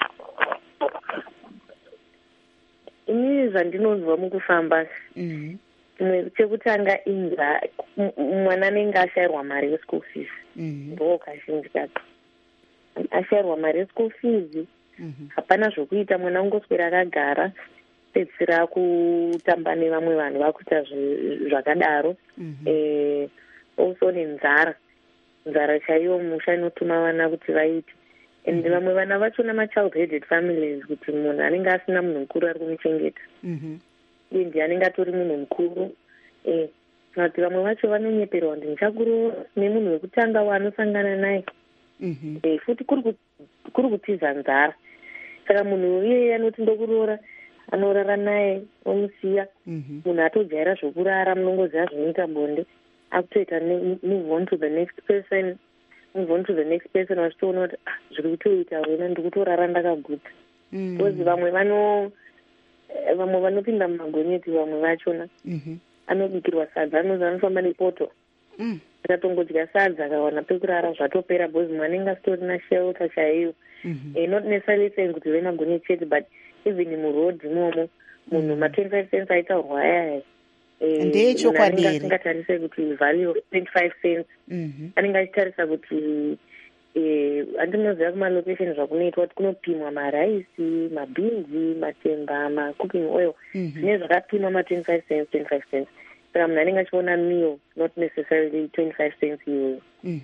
Inini zvandinonzwa mukufamba, chimwe chekutanga inza mwana anenge ashayirwa mari yeschool fees. Ndo kazhinji kacho ashayirwa mari yeschool fees, hapana zvokuita, mwana ungoswera akagara, pedzisira kutamba nevamwe vanhu vakuita zvakadaro. Eh, also nenzara, nzara chaiyo musha inotuma vana kuti vaite. And vamwe vana vachona machild headed families, kuti munhu anenge asina munhu mukuru ari kumuchengeta. Iye ndiye anenge atori munhu mukuru. Eh, kuti vamwe vacho vanonyeperwa kuti ndichakuroora nemunhu wekutanga waanosangana naye. Eh, futi kuri kutiza nzara. Saka munhu iyeye anoti ndokuroora, anorara naye omusiya. Munhu atojaira zvokurara, munongoziva zvinoita bonde, akutoita move on to the next person, move on to the next person, vachitoona kuti zviri kutoita wena ndikutorara ndakaguta. Because vamwe vano vamwe vanopinda mumagonyeti, vamwe vachona anobikirwa sadza, anozi anofamba nepoto. Akatongodya sadza akawana pekurara zvatopera, because mwanenge asitorina shelter chaiyo. Not necessarily saying kuti vemagonyeti chete, but even muroad imomo munhu ma twenty-five cents aitaurwa aya ndechokwadi asingatarise kuti value of twenty-five cents anenge achitarisa kuti andinoziva kumalocation zvakunoitwa kuti kunopimwa maraisi, mabhinzi, matemba, macooking oil, zvine zvakapimwa ma twenty-five cents twenty-five cents. Saka munhu anenge achiona meal, not necessarily twenty-five cents iyoyo.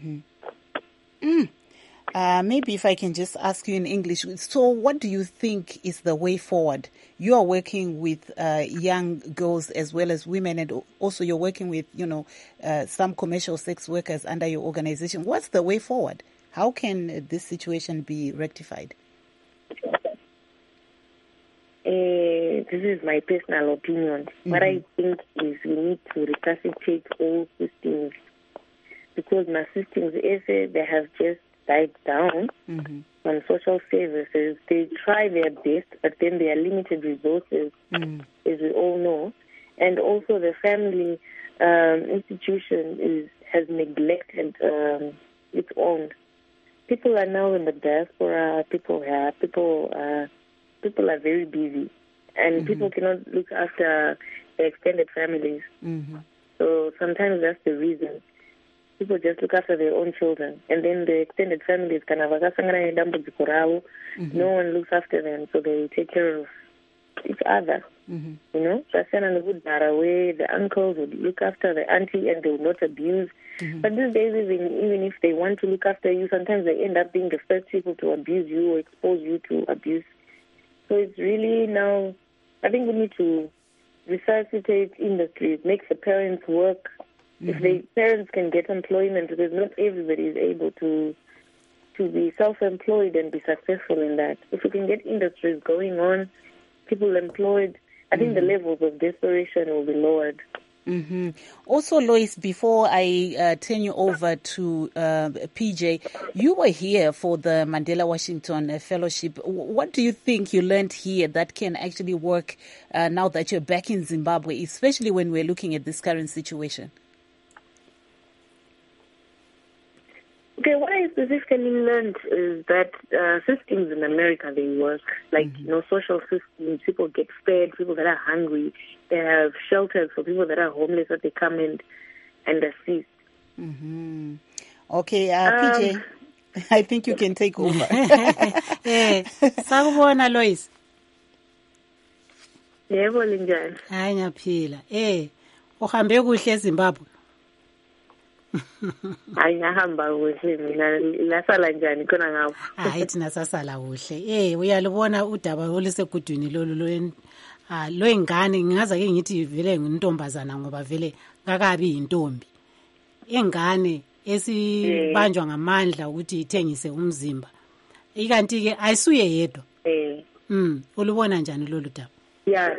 Uh, maybe if I can just ask you in English. So what do you think is the way forward? You are working with uh, young girls as well as women, and also you're working with, you know, uh, some commercial sex workers under your organization. What's the way forward? How can this situation be rectified? Uh, this is my personal opinion. Mm-hmm. What I think is we need to resuscitate all systems, because my systems, they have just died down. Mm-hmm. On social services. They try their best, but then there are limited resources, mm. as we all know. And also the family um, institution is has neglected um, its own. People are now in the diaspora. People have people. Uh, people are very busy, and mm-hmm. people cannot look after their extended families. Mm-hmm. So sometimes that's the reason. People just look after their own children, and then the extended families kind of mm-hmm. no one looks after them, so they take care of each other. Mm-hmm. You know, where the uncles would look after the auntie and they would not abuse. Mm-hmm. But these days, even, even if they want to look after you, sometimes they end up being the first people to abuse you or expose you to abuse. So it's really now, I think we need to resuscitate industries, make the parents work. Mm-hmm. If the parents can get employment, because not everybody is able to to be self-employed and be successful in that. If we can get industries going on, people employed, I think mm-hmm. the levels of desperation will be lowered. Mm-hmm. Also, Lois, before I uh, turn you over to uh, P J, you were here for the Mandela Washington uh, Fellowship. What do you think you learned here that can actually work uh, now that you're back in Zimbabwe, especially when we're looking at this current situation? Okay, what I specifically learned is that uh, systems in America, they work. Like, mm-hmm. you know, social systems, people get fed, people that are hungry, they have shelters for people that are homeless that they come in and assist. Mm-hmm. Okay, uh, um, P J, I think you can take over. Eh, sakubona Lois. Yebo linjani? Hayi ngiyaphila. Eh, uhambe kuhle eZimbabwe? Hayi ngahamba kuhle mina, lasala njani khona ngawo? Hayi thina sasala kuhle. Eh, uyalibona udaba olusegudwini lolu lo ah lo ingane ngingaza ke ngithi vele ngintombazana ngoba vele kakabi intombi. Ingane esibanjwa ngamandla ukuthi ithengise umzimba. Ikanti ke ayisuye yedwa. Eh. Mm, ulubona njani lolu daba? Yeah.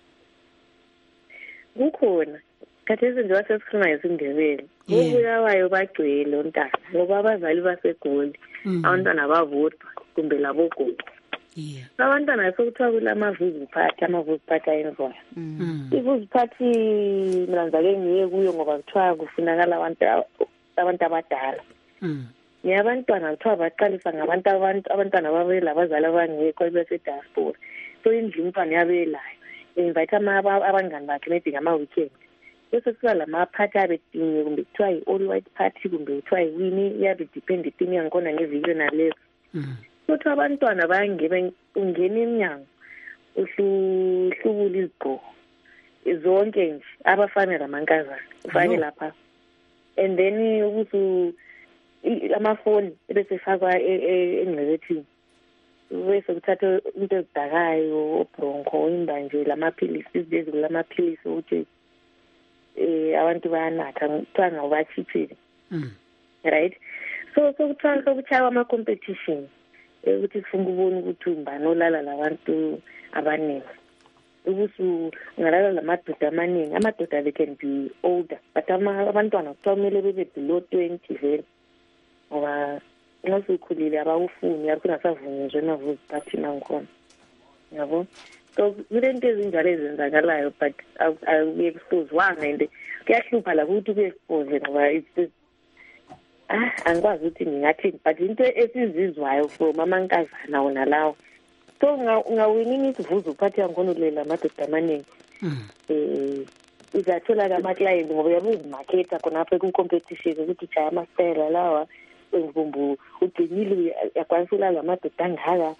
Kukhona. Khathesi nje wasesikhuluma ngesindebele. Ubulawayo bagcwele ontanga ngoba abazali baseGoli. Abantwana bavotwa kumbe labogogo. Yeah. Abantwana sokuthiwa kulamavuzi phathi, amavuzi phathi ayenzwayo. Mm. Ivuzi phathi mina ngake ngiye kuyo ngoba kuthiwa kufunakala abantu abantu abadala. Mm. Niyabantwana kuthiwa baqalisa ngabantu abantu abantwana babela abazali abangekho bese diaspora. So indlu umntwana yabelayo. Invite ama abangani bakhe maybe ngama weekend. Bese kuba lamaphathi abedinge kumbe kuthiwa i-all white party kumbe kuthiwa iwini yabe depend ithini yankona ngeviki nalezo. Mm. Kuthi abantwana bayangena ungena eminyango uhlubula izigqoko zonke nje abafana lamankazana ufake lapha, and then ukuthi amafoni bese fakwa engcebethini bese kuthatha into ezidakayo obronco imbanje lamaphilisi izizwe lamaphilisi ukuthi eh abantu bayanatha kuthiwa ngawabachithile. Mm. Right, so so kuthiwa sokuchawa ama competition ukuthi sifuna ukubona ukuthi umbani olala labantu abaningi, ukuthi ungalala lamadoda amaningi. Amadoda they can be older but abantwana kuthiwa kumele bebe below twenty vele ngoba nxa ukhulile abawufuni yakho ungasavunyezwa emavuzi phathi nangikhona, yabo. So kulento ezinjalo ezenzakalayo but awuexposewanga and kuyahlupha la ukuthi uku-expose ngoba it's ah angikwazi ukuthi ngingathini but into esizizwayo from amankazana wona lawo. So ngawinini isivuzo uphathi yangikhona ukulela amadoda amaningi. Eh uzathola ama-client ngoba uyabe uzimaketha khonapha ku-competition ukuthi jaya amasitayela lawa engibumbu ugcinile yakwanisa ulala amadoda angaka.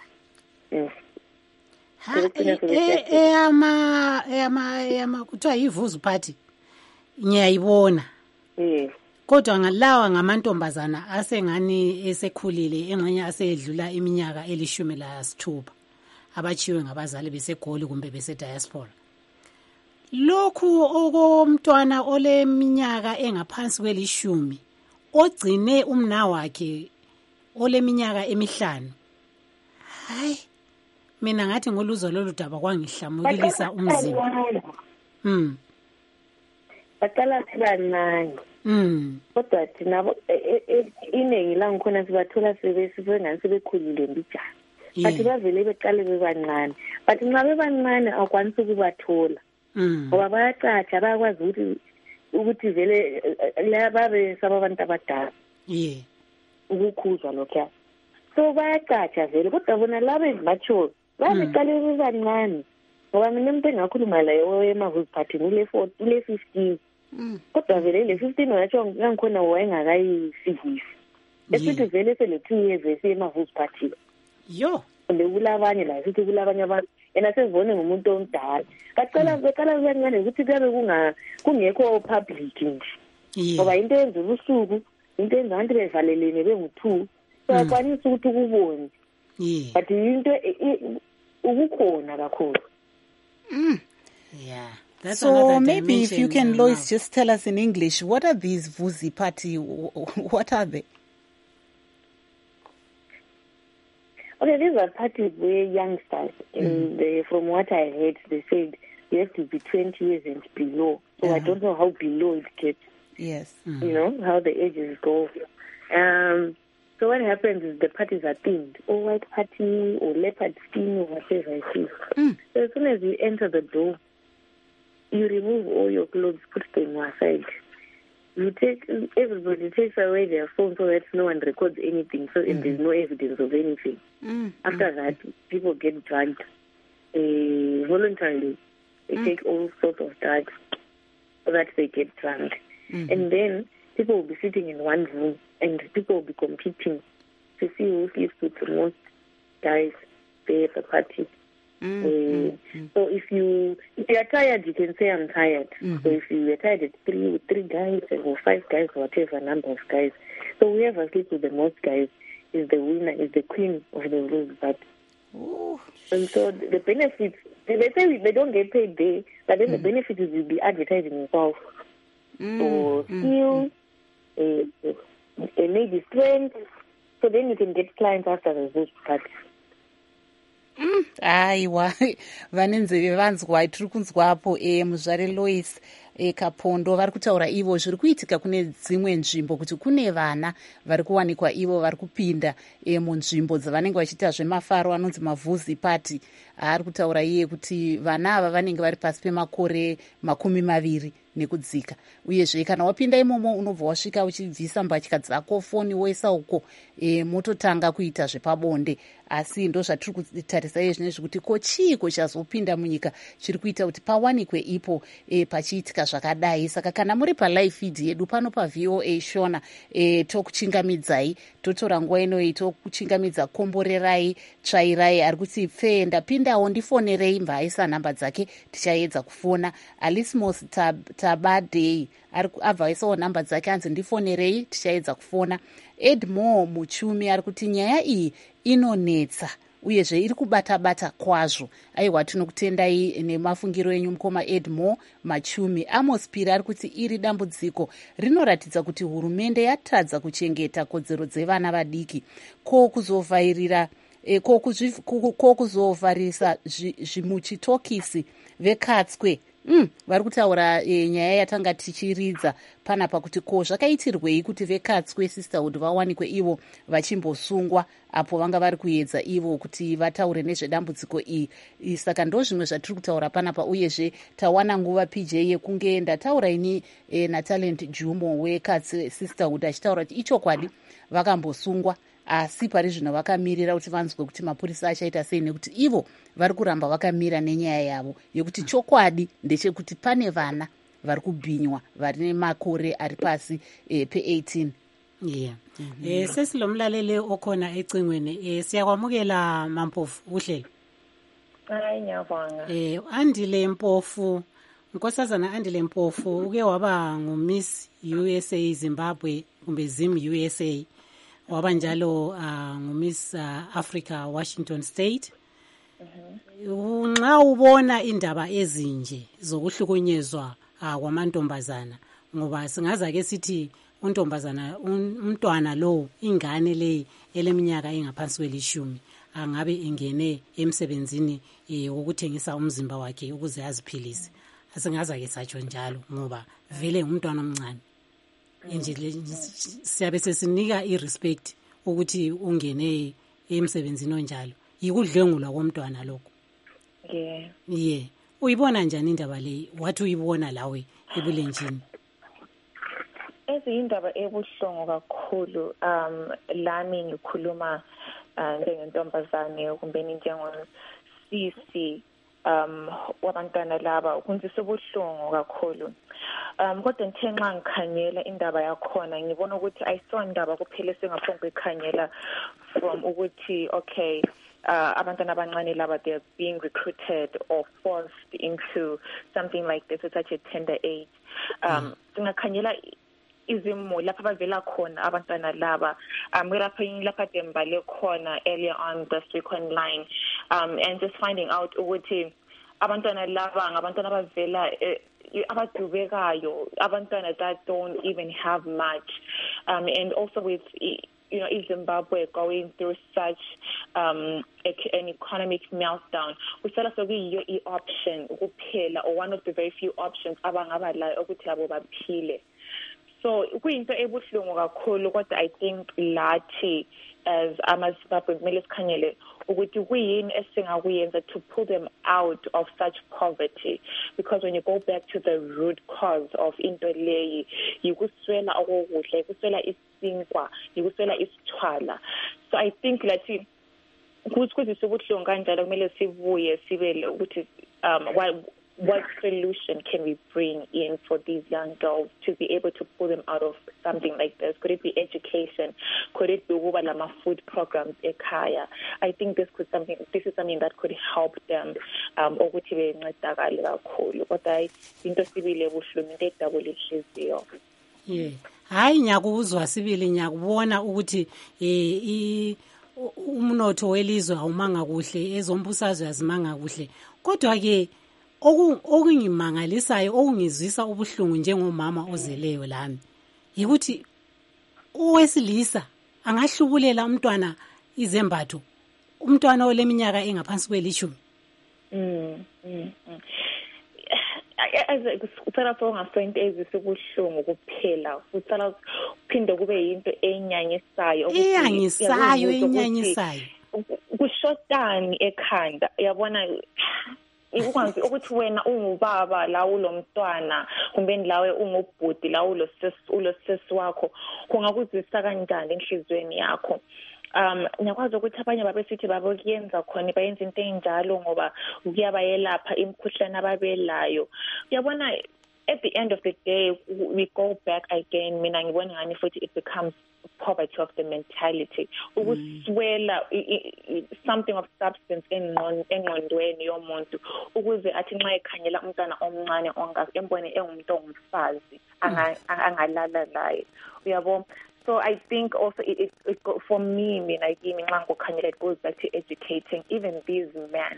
eyama eyama eyama kuthiwa yivuzu party ngiyayibona. Eh. Kodwa ngalawa ngamantombazana asengani esekhulile engxenye asedlula iminyaka elishumi lasithupha abachiwe ngabazali beseGoli kumbe besediaspora. Lokhu okomntwana oleminyaka engaphansi kwelishumi ogcine umna wakhe oleminyaka emihlanu, hayi mina ngathi ngoluzo lolu daba kwangihlamukilisa umzimba. Mm. Baqala sibancane. Mm. Kodwa thina iningi la ngikhona sibathola sebesifengani sebekhulile mbijana. Bathi bavele beqale bebancane. But nxa bebancane akwanisi ukubathola. Mm. Ngoba bayacatsha bayakwazi ukuthi ukuthi vele lababe sababantu abadala. Yeah. Ukukhuzwa lokho. So bayacatsha vele kodwa bona laba ezimature babeqale bebancane. Ngoba mina umuntu engakhuluma la emavuzi party ule forty ule fifteen. Kodwa vele le fifteen watsho ngikhona wayengakayisivisi. Esithi vele sele two years esemavuzi party. Yo, kumbe kulabanye la sithi kulabanye abantu yena sezibone ngumuntu omdala. Baqala beqala kancane ukuthi kube kunga kungekho public nje. Ngoba into yenza ubusuku, into yenza abantu bevalelene bengu-two. So akwanisa ukuthi kubone. Yeah. But into ukukhona kakhulu. Mm. Yeah. That's so maybe if you can, Lois, just tell us in English, what are these Vuzi party? What are they? Okay, these are parties where youngsters, mm. and they, from what I heard, they said you have to be twenty years and below. So uh-huh. I don't know how below it gets. Yes. Mm. You know, how the ages go. Um, so what happens is the parties are themed, or white party, or leopard skin, or whatever it is. Mm. So as soon as you enter the door, you remove all your clothes, put them aside. You take, everybody takes away their phone so that no one records anything, so mm. there's no evidence of anything. Mm. After mm. that, people get drugged uh, voluntarily. They mm. take all sorts of drugs so that they get drunk. Mm-hmm. And then people will be sitting in one room and people will be competing to see who sleeps with the most guys there at the party. Mm-hmm. Uh, so if you if you are tired, you can say I'm tired. Mm-hmm. So if you are tired at three with three guys or five guys or whatever number of guys, so whoever sleeps with the most guys is the winner, is the queen of the room. But Ooh. And so the benefits, they say they don't get paid there, but then mm-hmm. the benefits is you'll be advertising yourself. Mm, or skills, mm, a, a lady strength, so then you can get clients after the those parties. Aiwa, vanenzeve vanzwa tiri kunzwapo e muzvare Lois e Kapondo vari kutaura ivo zviri kuitika kune dzimwe nzvimbo kuti kune vana vari kuwanikwa ivo vari kupinda e munzvimbo dzavanenge vachiita zvemafaro anonzi mavhuzi pati. Ari kutaura iye kuti vana ava vanenge vari pasi pemakore makumi maviri nekudzika, uyezve kana wapinda imomo unobva wasvika uchibvisa mbatya dzako, foni woisa uko, e, mototanga kuita zvepabonde. Asi ndo zvatiri kutarisa iye zvinezvi kuti ko chiiko chazopinda munyika chiri kuita kuti pawanikwe ipo e, pachiitika zvakadai. Saka kana muri palive feed yedu pano paV O A Shona, e, tokuchingamidzai, totora nguva inoi tokuchingamidza, komborerai, tsvairai. Ari kuti pfenda pindawo ndifonerei, mbaisa nhamba dzake tichaedza kufona. Alismos tab, Tabadei abva aisawo nhamba dzake, anzi ndifonerei tichaedza kufona. Edmore Muchumi ari kuti nyaya iyi inonetsa uyezve iri kubata-bata kwazvo. Aiwa, tinokutendai nemafungiro enyu mukoma Edmore Machumi. Amos Pira ari kuti iri dambudziko rinoratidza kuti hurumende yatadza kuchengeta kodzero dzevana vadiki, ko kuzovhairira e, ko kuzovharisa zvimuchitokisi vekatswe. Mm, vari kutaura e, nyaya yatanga tichiridza panapa kuti ko zvakaitirwei kuti vekatswe sisterhood vawanikwe ivo vachimbosungwa apo vanga vari kuedza ivo kuti vataure nezvedambudziko iyi. Saka ndo zvimwe zvatiri kutaura panapa, uyezve tawana nguva P J yekunge ndataura ini e, naTalent Jumo wekatswe sisterhood achitaura kuti ichokwadi vakambosungwa, asi pari zvino vakamirira kuti vanzwe kuti mapurisa achaita sei, nekuti ivo vari kuramba vakamira nenyaya yavo yekuti chokwadi ndechekuti pane vana vari kubhinywa vari nemakore ari pasi e, pe eighteen. Yeah. Mm-hmm. Eh, sesilomlaleli okhona ecingweni, eh, siyakwamukela Mampofu uhlelo. Hayi ngiyabonga. Eh, Andile Mpofu, Nkosazana Andile Mpofu uke waba nguMiss U S A Zimbabwe kumbe Zim U S A. Waba njalo uh, nguMiss uh, Africa Washington State. Uh-huh. Nxa ubona indaba ezinje zokuhlukunyezwa uh, kwamantombazana, ngoba singaza ke sithi untombazana umntwana lo, ingane le eleminyaka engaphansi kwelishumi angabe ingene emsebenzini eh, wokuthengisa umzimba wakhe ukuze aziphilise. Asingaza ke satsho njalo ngoba vele ngumntwana omncane. Nje siyabe sesinika irespect ukuthi ungene emsebenzini onjalo, yikudlengulwa komntwana lokho. Yeah. Yeah. Uyibona njani indaba le? Wathi uyibona lawe ebulenjini? Ezindaba ebuhlungu kakhulu, um lami ngikhuluma njengentombazane kumbe njengosisi um wabantwana laba, kunzisa ubuhlungu kakhulu. Um kodwa ngithe nxa ngikhangela indaba yakhona ngibona ukuthi ayisondaba kuphela sengaphonge kwekhangela from ukuthi okay uh abantwana abancane laba they are being recruited or forced into something like this at such a tender age. Um singakhangela izimo lapha bavela khona abantwana laba, um lapha lapha dembale khona earlier on this week online, um and just finding out ukuthi abantwana laba ngabantwana abavela abadubekayo, abantwana that don't even have much, um and also with you know, is Zimbabwe going through such um, an economic meltdown? Kusala sokuyiyo i-option ukuphela, or one of the very few options abangabalayo ukuthi abo baphile. So kuyinto ebuhlungu kakhulu, kodwa I think lathi as amaZimbabwe kumele sikhangele ukuthi kuyini esingakuyenza to pull them out of such poverty, because when you go back to the root cause of into leyi yikuswela okokudla, yikuswela isinkwa, yikuswela isithwala. So I think lathi kuthi sobuhlungu kanjalo kumele sibuye sibele ukuthi um what what solution can we bring in for these young girls to be able to pull them out of something like this? Could it be education? Could it be lama food programs ekhaya? I think this could something. This is something that could help them. Um, ukuthi bencedakale kakhulu. Kodwa into sibile buhlungu into edabule ihliziyo. Yeah. Hayi nyakuzwa sibili nyakubona ukuthi eh umnotho welizwe awumanga kuhle, ezombusazwe azimanga kuhle. Kodwa ke okungimangalisayo okungizwisa ubuhlungu njengomama ozeleyo lami yikuthi owesilisa angahlubulela umntwana izembatho, umntwana oleminyaka engaphansi kwelishumi. Mm mm. Uthela songa point ezisubuhlungu kuphela, uthela uphinde kube yinto enyanyisayo ukuthi iyanyisayo enyanyisayo kushotani ekhanda, yabona ikwazi ukuthi wena ungubaba la ulomntwana kumbe lawe ungubhudi la ulosisi ulosisi wakho kungakuzisa kanjani enhlizweni yakho. Um nyakwazi ukuthi abanye babesithi babokuyenza khona bayenza into enjalo ngoba kuyabayelapha imikhuhlane ababelayo. Uyabona, at the end of the day we go back again, mina ngibona ngani futhi it becomes poverty of the mentality, ukuswela something of substance engqondweni yomuntu ukuze athi nxa ekhanyela umntwana omncane ongembone engumuntu ongumfazi angalala laye, uyabo. So I think also it, it, it for me, mina kimi nxa ngokhanyela it goes back to educating even these men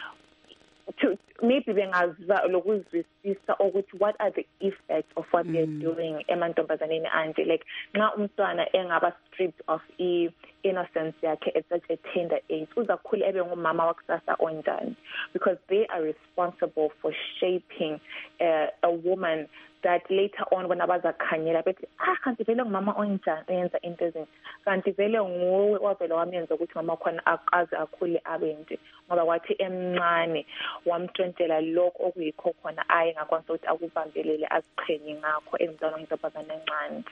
to maybe bengaza lokuzwisisa ukuthi what are the effects of what mm. they're doing emantombazaneni anje, like nxa umntwana engaba stripped of i innocence yakhe at such a tender age uzakhula ebe ngumama wakusasa onjani, because they are responsible for shaping uh, a woman that later on when abazakhanyela bethi ah kanti vele ngumama onjani enza into ezinje, kanti vele nguwe wavela wamenza ukuthi mama khona akaze akhule abende ngoba wathi emncane wamthontela lokho okuyikho khona aye ngakwanisa ukuthi akubambelele aziqhenye ngakho emntwana oyintombazane encane.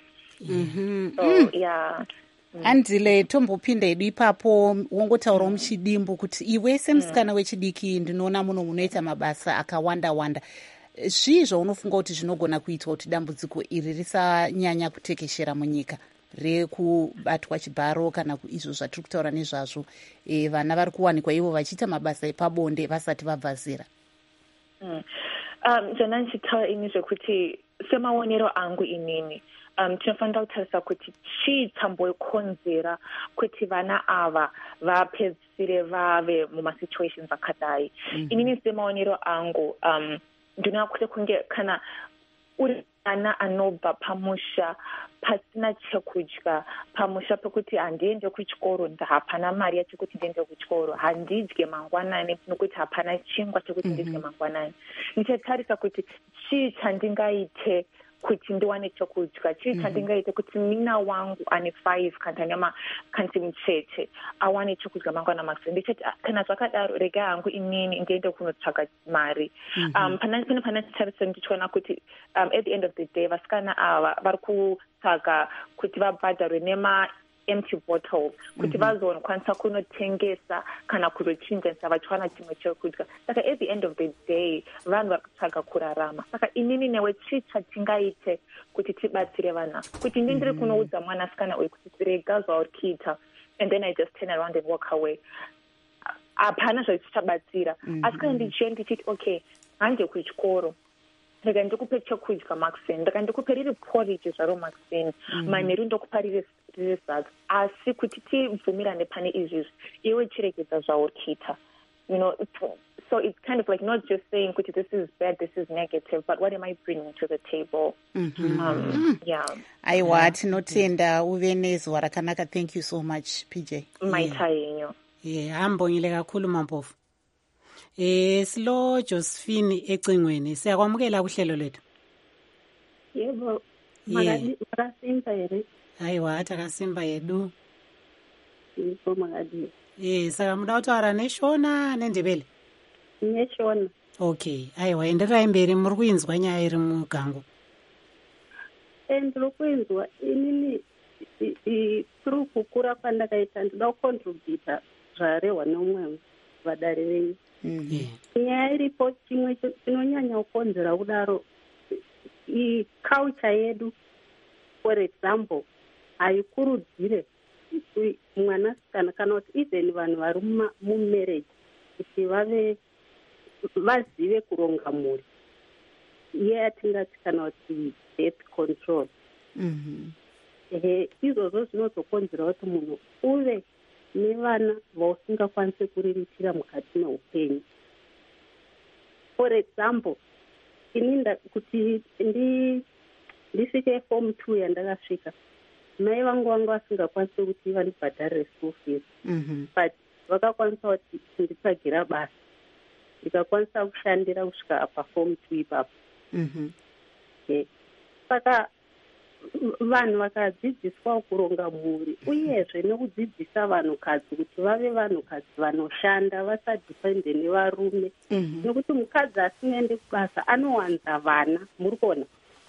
Mhm. So yeah. Andile Tombo phinde ipapo wongotaura muchidimbu kuti iwe semsikana wechidiki ndinoona muno munoita mabasa akawanda wanda. Zvizvo unofunga kuti zvinogona kuitwa kuti dambudziko iri risanyanya kutekeshera munyika rekubatwa chibharo kana izvo zvatiri kutaura nezvazvo, e, vana vari kuwanikwa ivo vachiita mabasa epabonde vasati vabva zera? Mm. Um, jana ndichitaura ini zvekuti semaonero angu inini um tinofanira kutarisa kuti chii chambokonzera kuti vana ava vapedzisire vave mumasituations akadai. Mm-hmm. Inini semaonero angu um ndinoona kuti kunge kana uri ana anobva pamusha pasina chekudya, pamusha pekuti handiendi kuchikoro, hapana mari yachekuti ndiende kuchikoro, handidye mangwanani nokuti hapana chingwa chekuti ndidye mangwanani. Ndichatarisa kuti chii chandingaite kuti ndiwane chokudya, chii chandingaite kuti mina wangu ane five kantanyama kanti mucheche awane chokudya mangwana makuseni. Ndichati kana zvakadaro rega hangu inini ndiende kunotsvaka mari. Um pana pana pana tarisa ndichiona kuti um at the end of the day vasikana ava vari kutsvaga kuti vabhadharwe nema empty bottles kuti vazokwanisa kunotengesa kana kuzochinjisa vachiwana chimwe chekudya. Saka at the end of the day vanhu vari kutsvaga kurarama. Saka inini newe chii chatingaite kuti tibatsire vana, kuti ndindiri kunoudza mwanasikana uyu kuti rega zvaurikiita and then I just turn around and walk away, hapana zvazvichabatsira. Asi kana ndichiye ndichiti okay hanje kuchikoro rega ndikupe chekudya makuseni, rega ndikupe riri porridge zvaro makuseni, manheru ndokupa riri riri sadza, asi kuti tibvumirane pane izvizvi iwe chiregedza zvaurikiita, you know, so it's kind of like not just saying, this is bad, this is negative, but what am I bringing to the table? Mm-hmm. Um, yeah. Aiwa, tinotenda uve nezuva rakanaka. Thank you so much, P J. Maita yenyu. Yeah, ambongile kakhulu Mampofu. Eh silo Josephine ecingweni siyakwamukela kuhlelo lethu. Yebo. Makasimba yere. Aiwa atakasimba yedu. Yebo makadi. Eh saka muda kutaura neshona nendebele. Neshona. Okay, aiwa enderai mberi muri kuinzwa nyaya iri mugango. Ndiri kuinzwa inini kuri kukura kwandakaita ndinoda kucontributa zvarehwa neumwe vadare venyu. Nyaya iripo chimwe chinonyanya kukonzera kudaro culture yedu, for example, haikurudzire mwanasikana kana kuti even vanhu vari mumarriage kuti vave vazive kuronga mhuri iye yatingati kana kuti birth control. Izvozvo zvinozokonzera kuti munhu uve nevana vausingakwanisi kuriritira mukati meupenyu. For example, inini kuti ndisvike form two yandakasvika, mai vangu vanga vasingakwanisi kuti vandibhadharire school fees, but vakakwanisa kuti nditsvagira basa ndikakwanisa kushandira kusvika paform two ipapo. Saka vanhu vakadzidziswa kuronga mhuri uyezve nekudzidzisa vanhukadzi kuti vave vanhukadzi vanoshanda vasadhipende nevarume, nekuti mukadzi asingaendi kubasa anowanza vana. Muri kuona?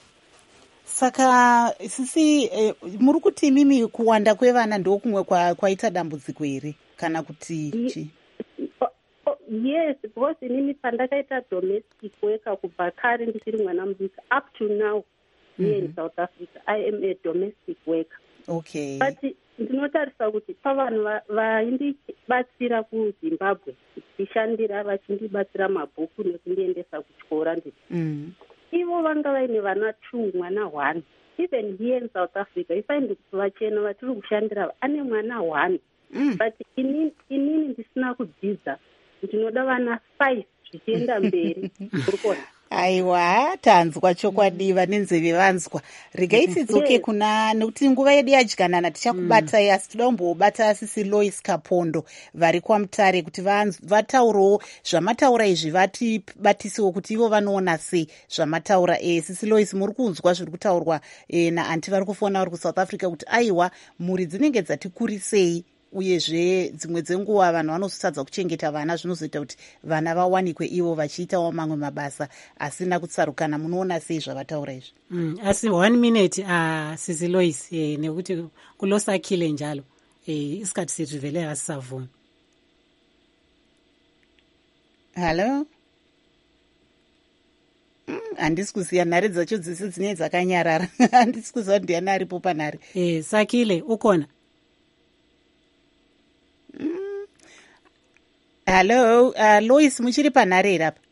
Saka sisi eh, muri kuti mimi kuwanda kwevana ndokumwe kwaita dambudziko here kana kuti chi? Yes, because inini pandakaita domestic worker kubva kare ndichiri mwana mudiki up to now here in South Africa I am a domestic worker. Okay. But ndinotarisa kuti pavanhu vaindibatsira kuZimbabwe tichishandira vachindibatsira mabhuku nekundiendesa kuchikora nditi ivo vanga vaine vana two mwana one. Even here in South Africa ifaindi kuti vachena vatiri kushandira ane mwana one. But inini ndisina kudzidza ndinoda vana five zvichienda mberi. Urikona? Aiwa, tanzwa chokwadi vanenzeve vanzwa. Regai tidzoke kuna nekuti nguva yedu yadyanana tichakubatai asi toda kumbobata sisi Lois Kapondo vari kwaMutare kuti vataurawo zvamataura izvi vatibatisewo kuti ivo vanoona sei zvamataura. Eh, sisi Lois muri kunzwa zviri kutaurwa eh, naanti vari kufona vari kuSouth Africa kuti aiwa mhuri dzinenge dzatikurisei uyezve dzimwe dzenguva vanhu vanozotadza kuchengeta vana zvinozoita kuti vana vawanikwe ivo vachiitawo mamwe mabasa asina kutsarukana. Munoona sei zvavataura izvi? Mm, asi one minute uh, sisi Lois eh, nekuti kulosakile njalo eh, isikati setu vele asisavuni. Hello? handisi kuziva nhare dzacho dzese dzine dzakanyarara. Handisi kuziva kuti ndiani aripo panhare. Eh, Sakile ukona? Mm. Hello, uh, Lois muchiri panhare here apa?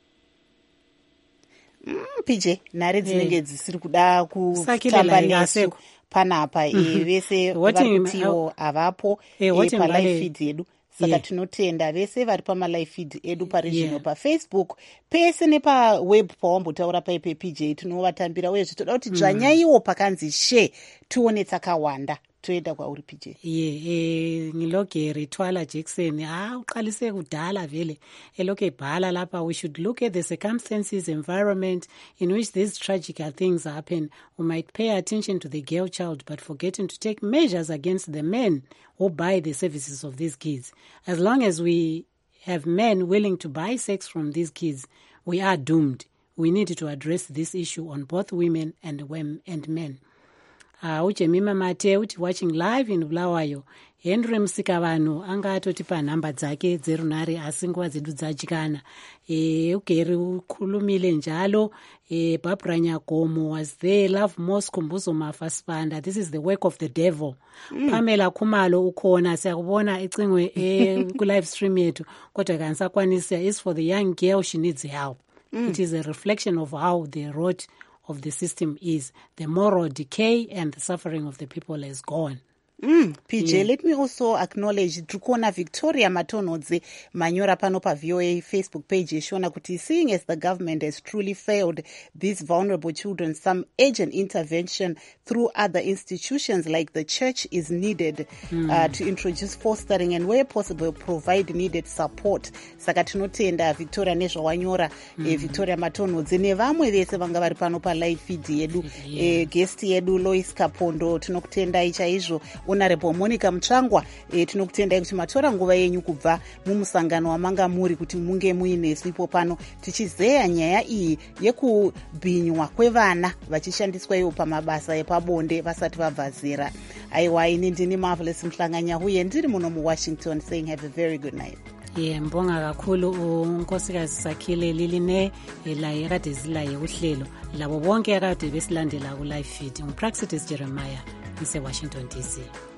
Mm, P J, nhare dzinenge dzisiri kuda kutamba nesu panapa. Vese vari kutiwo havapo palive feed yedu. Saka yeah. tinotenda vese vari pamalive feed edu parizvino yeah. pafacebook pese nepaweb pawambotaura paipe P J tinovatambira uyezve toda kuti dzvanyaiwo pakanzi share tione tsakawanda toenda kwauri P J. Ye eh ngilogere Twala Jackson ah uqalise kudala vele eloke bhala lapha. We should look at the circumstances, environment in which these tragic things happen. We might pay attention to the girl child but forgetting to take measures against the men who buy the services of these kids. As long as we have men willing to buy sex from these kids, we are doomed. We need to address this issue on both women and women and men. Uh, uchemima mate uti watching live in Bulawayo. Henry Musikavanhu anga atotipa nhamba dzake dzerunhare asi nguva dzedu dzadyana. E, ugeri ukhulumile njalo. E, Barbara Nyagomo was there. Love Moss Kumbuzo Mafasipanda. This is the work of the devil. Mm. Pamela Khumalo ukhona siyakubona ecingwe e, ku live stream yetu kodwa kanisakwanisa is for the young girl, she needs help. Mm. It is a reflection of how the road of the system is. The moral decay and the suffering of the people is gone. Mm, P J, Yeah. let me also acknowledge Drukona Victoria Matonodze manyora pano pa V O A Facebook page yeshona kuti seeing as the government has truly failed these vulnerable children, some urgent intervention through other institutions like the church is needed mm. uh, to introduce fostering and where possible provide needed support. Saka tinotenda Victoria nezvawanyora mm. eh, Victoria Matonodze nevamwe vese vanga vari pano pa live feed yedu yeah. eh, guest yedu Lois Kapondo tinokutendai chaizvo. Honorable Monica Mutsvangwa e, tinokutendai kuti matora nguva yenyu kubva mumusangano wamanga muri kuti munge muinesu ipo pano tichizeya nyaya iyi yekubhinywa kwevana vachishandiswa iwo pamabasa epabonde vasati vabva zera. Aiwa, ini ndini Marvelous Mhlanganya uye ndiri muno muWashington saying have a very good night. Yeah, mbonga kakhulu unkosikazi Sakhile Liline laye kade zilaye uhlelo labo bonke akade besilandela ku live feed. Ngipraxitis Jeremiah ngise Washington D C.